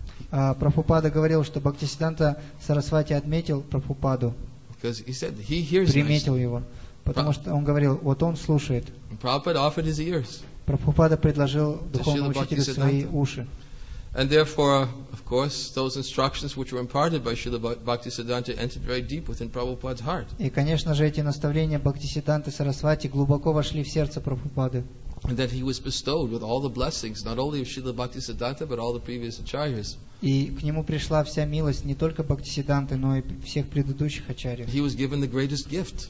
А Прабхупада говорил, что Бхактисиддханта Сарасвати отметил Прабхупаду, Because he said he hears приметил nicely. его. Потому что он говорил, вот он слушает. And Prabhupada offered his ears. Прабхупада предложил духовному Шрила учителю свои уши. And therefore, of course, those instructions which were imparted by Srila Bhaktisiddhanta entered very deep within Prabhupada's heart. И, конечно же, эти наставления Бхактисиддханты Сарасвати глубоко вошли в сердце Прабхупады. And that he was bestowed with all the blessings, not only of Srila Bhaktisiddhanta, but all the previous acharyas. И к нему пришла вся милость не только Бхактисиддханты, но и всех предыдущих ачарьев. He was given the greatest gift.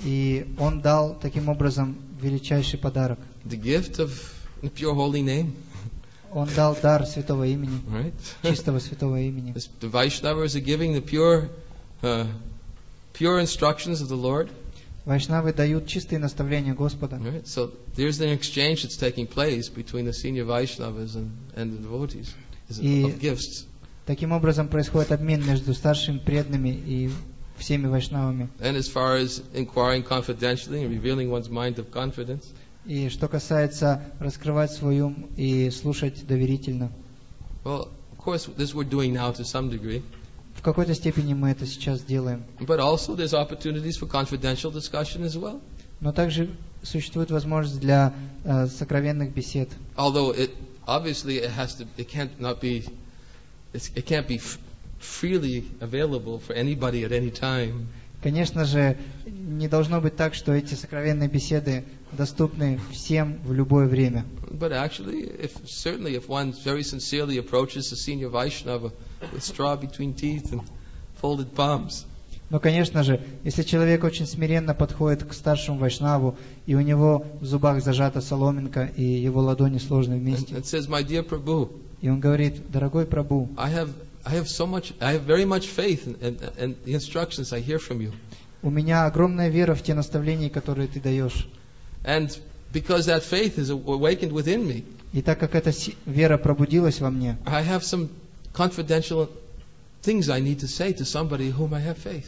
И он дал таким образом величайший подарок. The gift of the pure holy name. Он дал дар святого имени, Right? чистого святого имени. This- The Vaishnavas are giving the pure, uh, pure instructions of the Lord. Вайшнавы дают чистые наставления Господа. Right? So there's an exchange that's taking place between the senior Vaishnavas and, and the devotees is И- of gifts. Таким образом происходит обмен между старшими преданными и всеми вайшнавами. And as far as inquiring confidentially and revealing one's mind of confidence, И что касается раскрывать свой ум и слушать доверительно. well, of course, this we're doing now to some degree. В какой-то степени мы это сейчас делаем. But also there's opportunities for confidential discussion as well. Но также существует возможность для э, сокровенных бесед. Although it obviously it has to, it can't not be, it's, it can't be f- freely available for anybody at any time. Конечно же, не должно быть так, что эти сокровенные беседы доступны всем в любое время. But actually, if certainly if one very sincerely approaches the senior Vaishnava with straw between teeth and folded palms, Но, конечно же, если человек очень смиренно подходит к старшему вайшнаву, и у него в зубах зажата соломинка, и его ладони сложены and, вместе, and says, "My dear Prabhu, и он говорит: «Дорогой Прабху, I have I have so much, I have very much faith in, in, in the instructions I hear from you, у меня огромная вера в те наставления, которые ты даешь. and because that faith is awakened within me, И так как эта си- вера пробудилась во мне, I have some confidential things I need to say to somebody whom I have faith."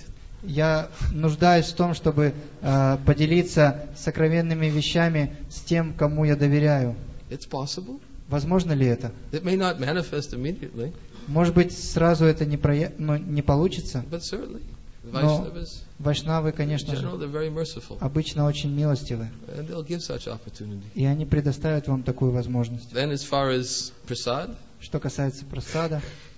я нуждаюсь в том, чтобы э, поделиться сокровенными вещами с тем, кому я доверяю. It's possible. Возможно ли это? It may not manifest immediately, Может быть, сразу это не, проя... ну, не получится. but certainly, the Но Vaishnavas, вайшнавы, in конечно же, general, they're very merciful, обычно очень милостивы, and they'll give such opportunity. и они предоставят вам такую возможность. Then, as far as prasad, Что касается прасада,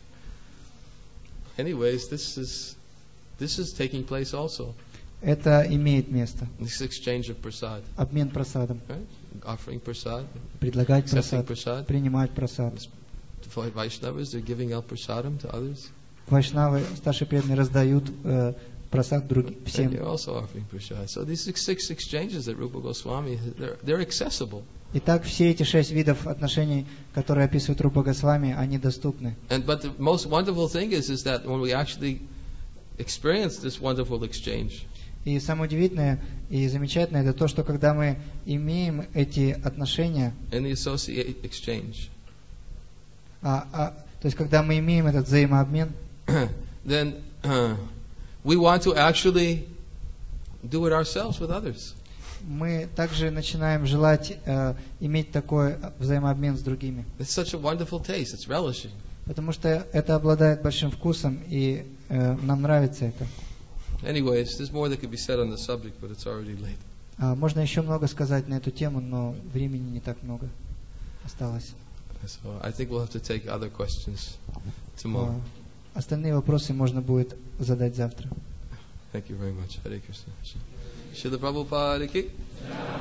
anyways, this is this is taking place also. это имеет место. This exchange of prasad, Обмен прасадом. right? Offering prasad, Предлагать accepting прасад, prasad. принимать прасад. The Vaishnavas, they're giving out prasadam to others, Вайшнавы, старшие преданные, раздают э, прасад другим, and всем. they're also offering prasad. So these six, six exchanges that Rupa Goswami, they're, they're accessible. Итак, все эти шесть видов отношений, которые описывает Рупа Госвами, они доступны. And but the most wonderful thing is, is that when we actually experience this wonderful exchange, И самое удивительное и замечательное, это то, что когда мы имеем эти отношения, in the associate exchange, А, а, то есть, когда мы имеем этот взаимообмен, then uh, we want to actually do it ourselves with others. мы также начинаем желать э, иметь такой взаимообмен с другими. It's such a wonderful taste. It's relishing. Потому что это обладает большим вкусом, и э, нам нравится это. Anyways, there's more that could be said on the subject, but it's already late. А, можно еще много сказать на эту тему, но времени не так много осталось. So I think we'll have to take other questions tomorrow. А, остальные вопросы можно будет задать завтра. Thank you very much. Hare Krishna. Srila Prabhupada ki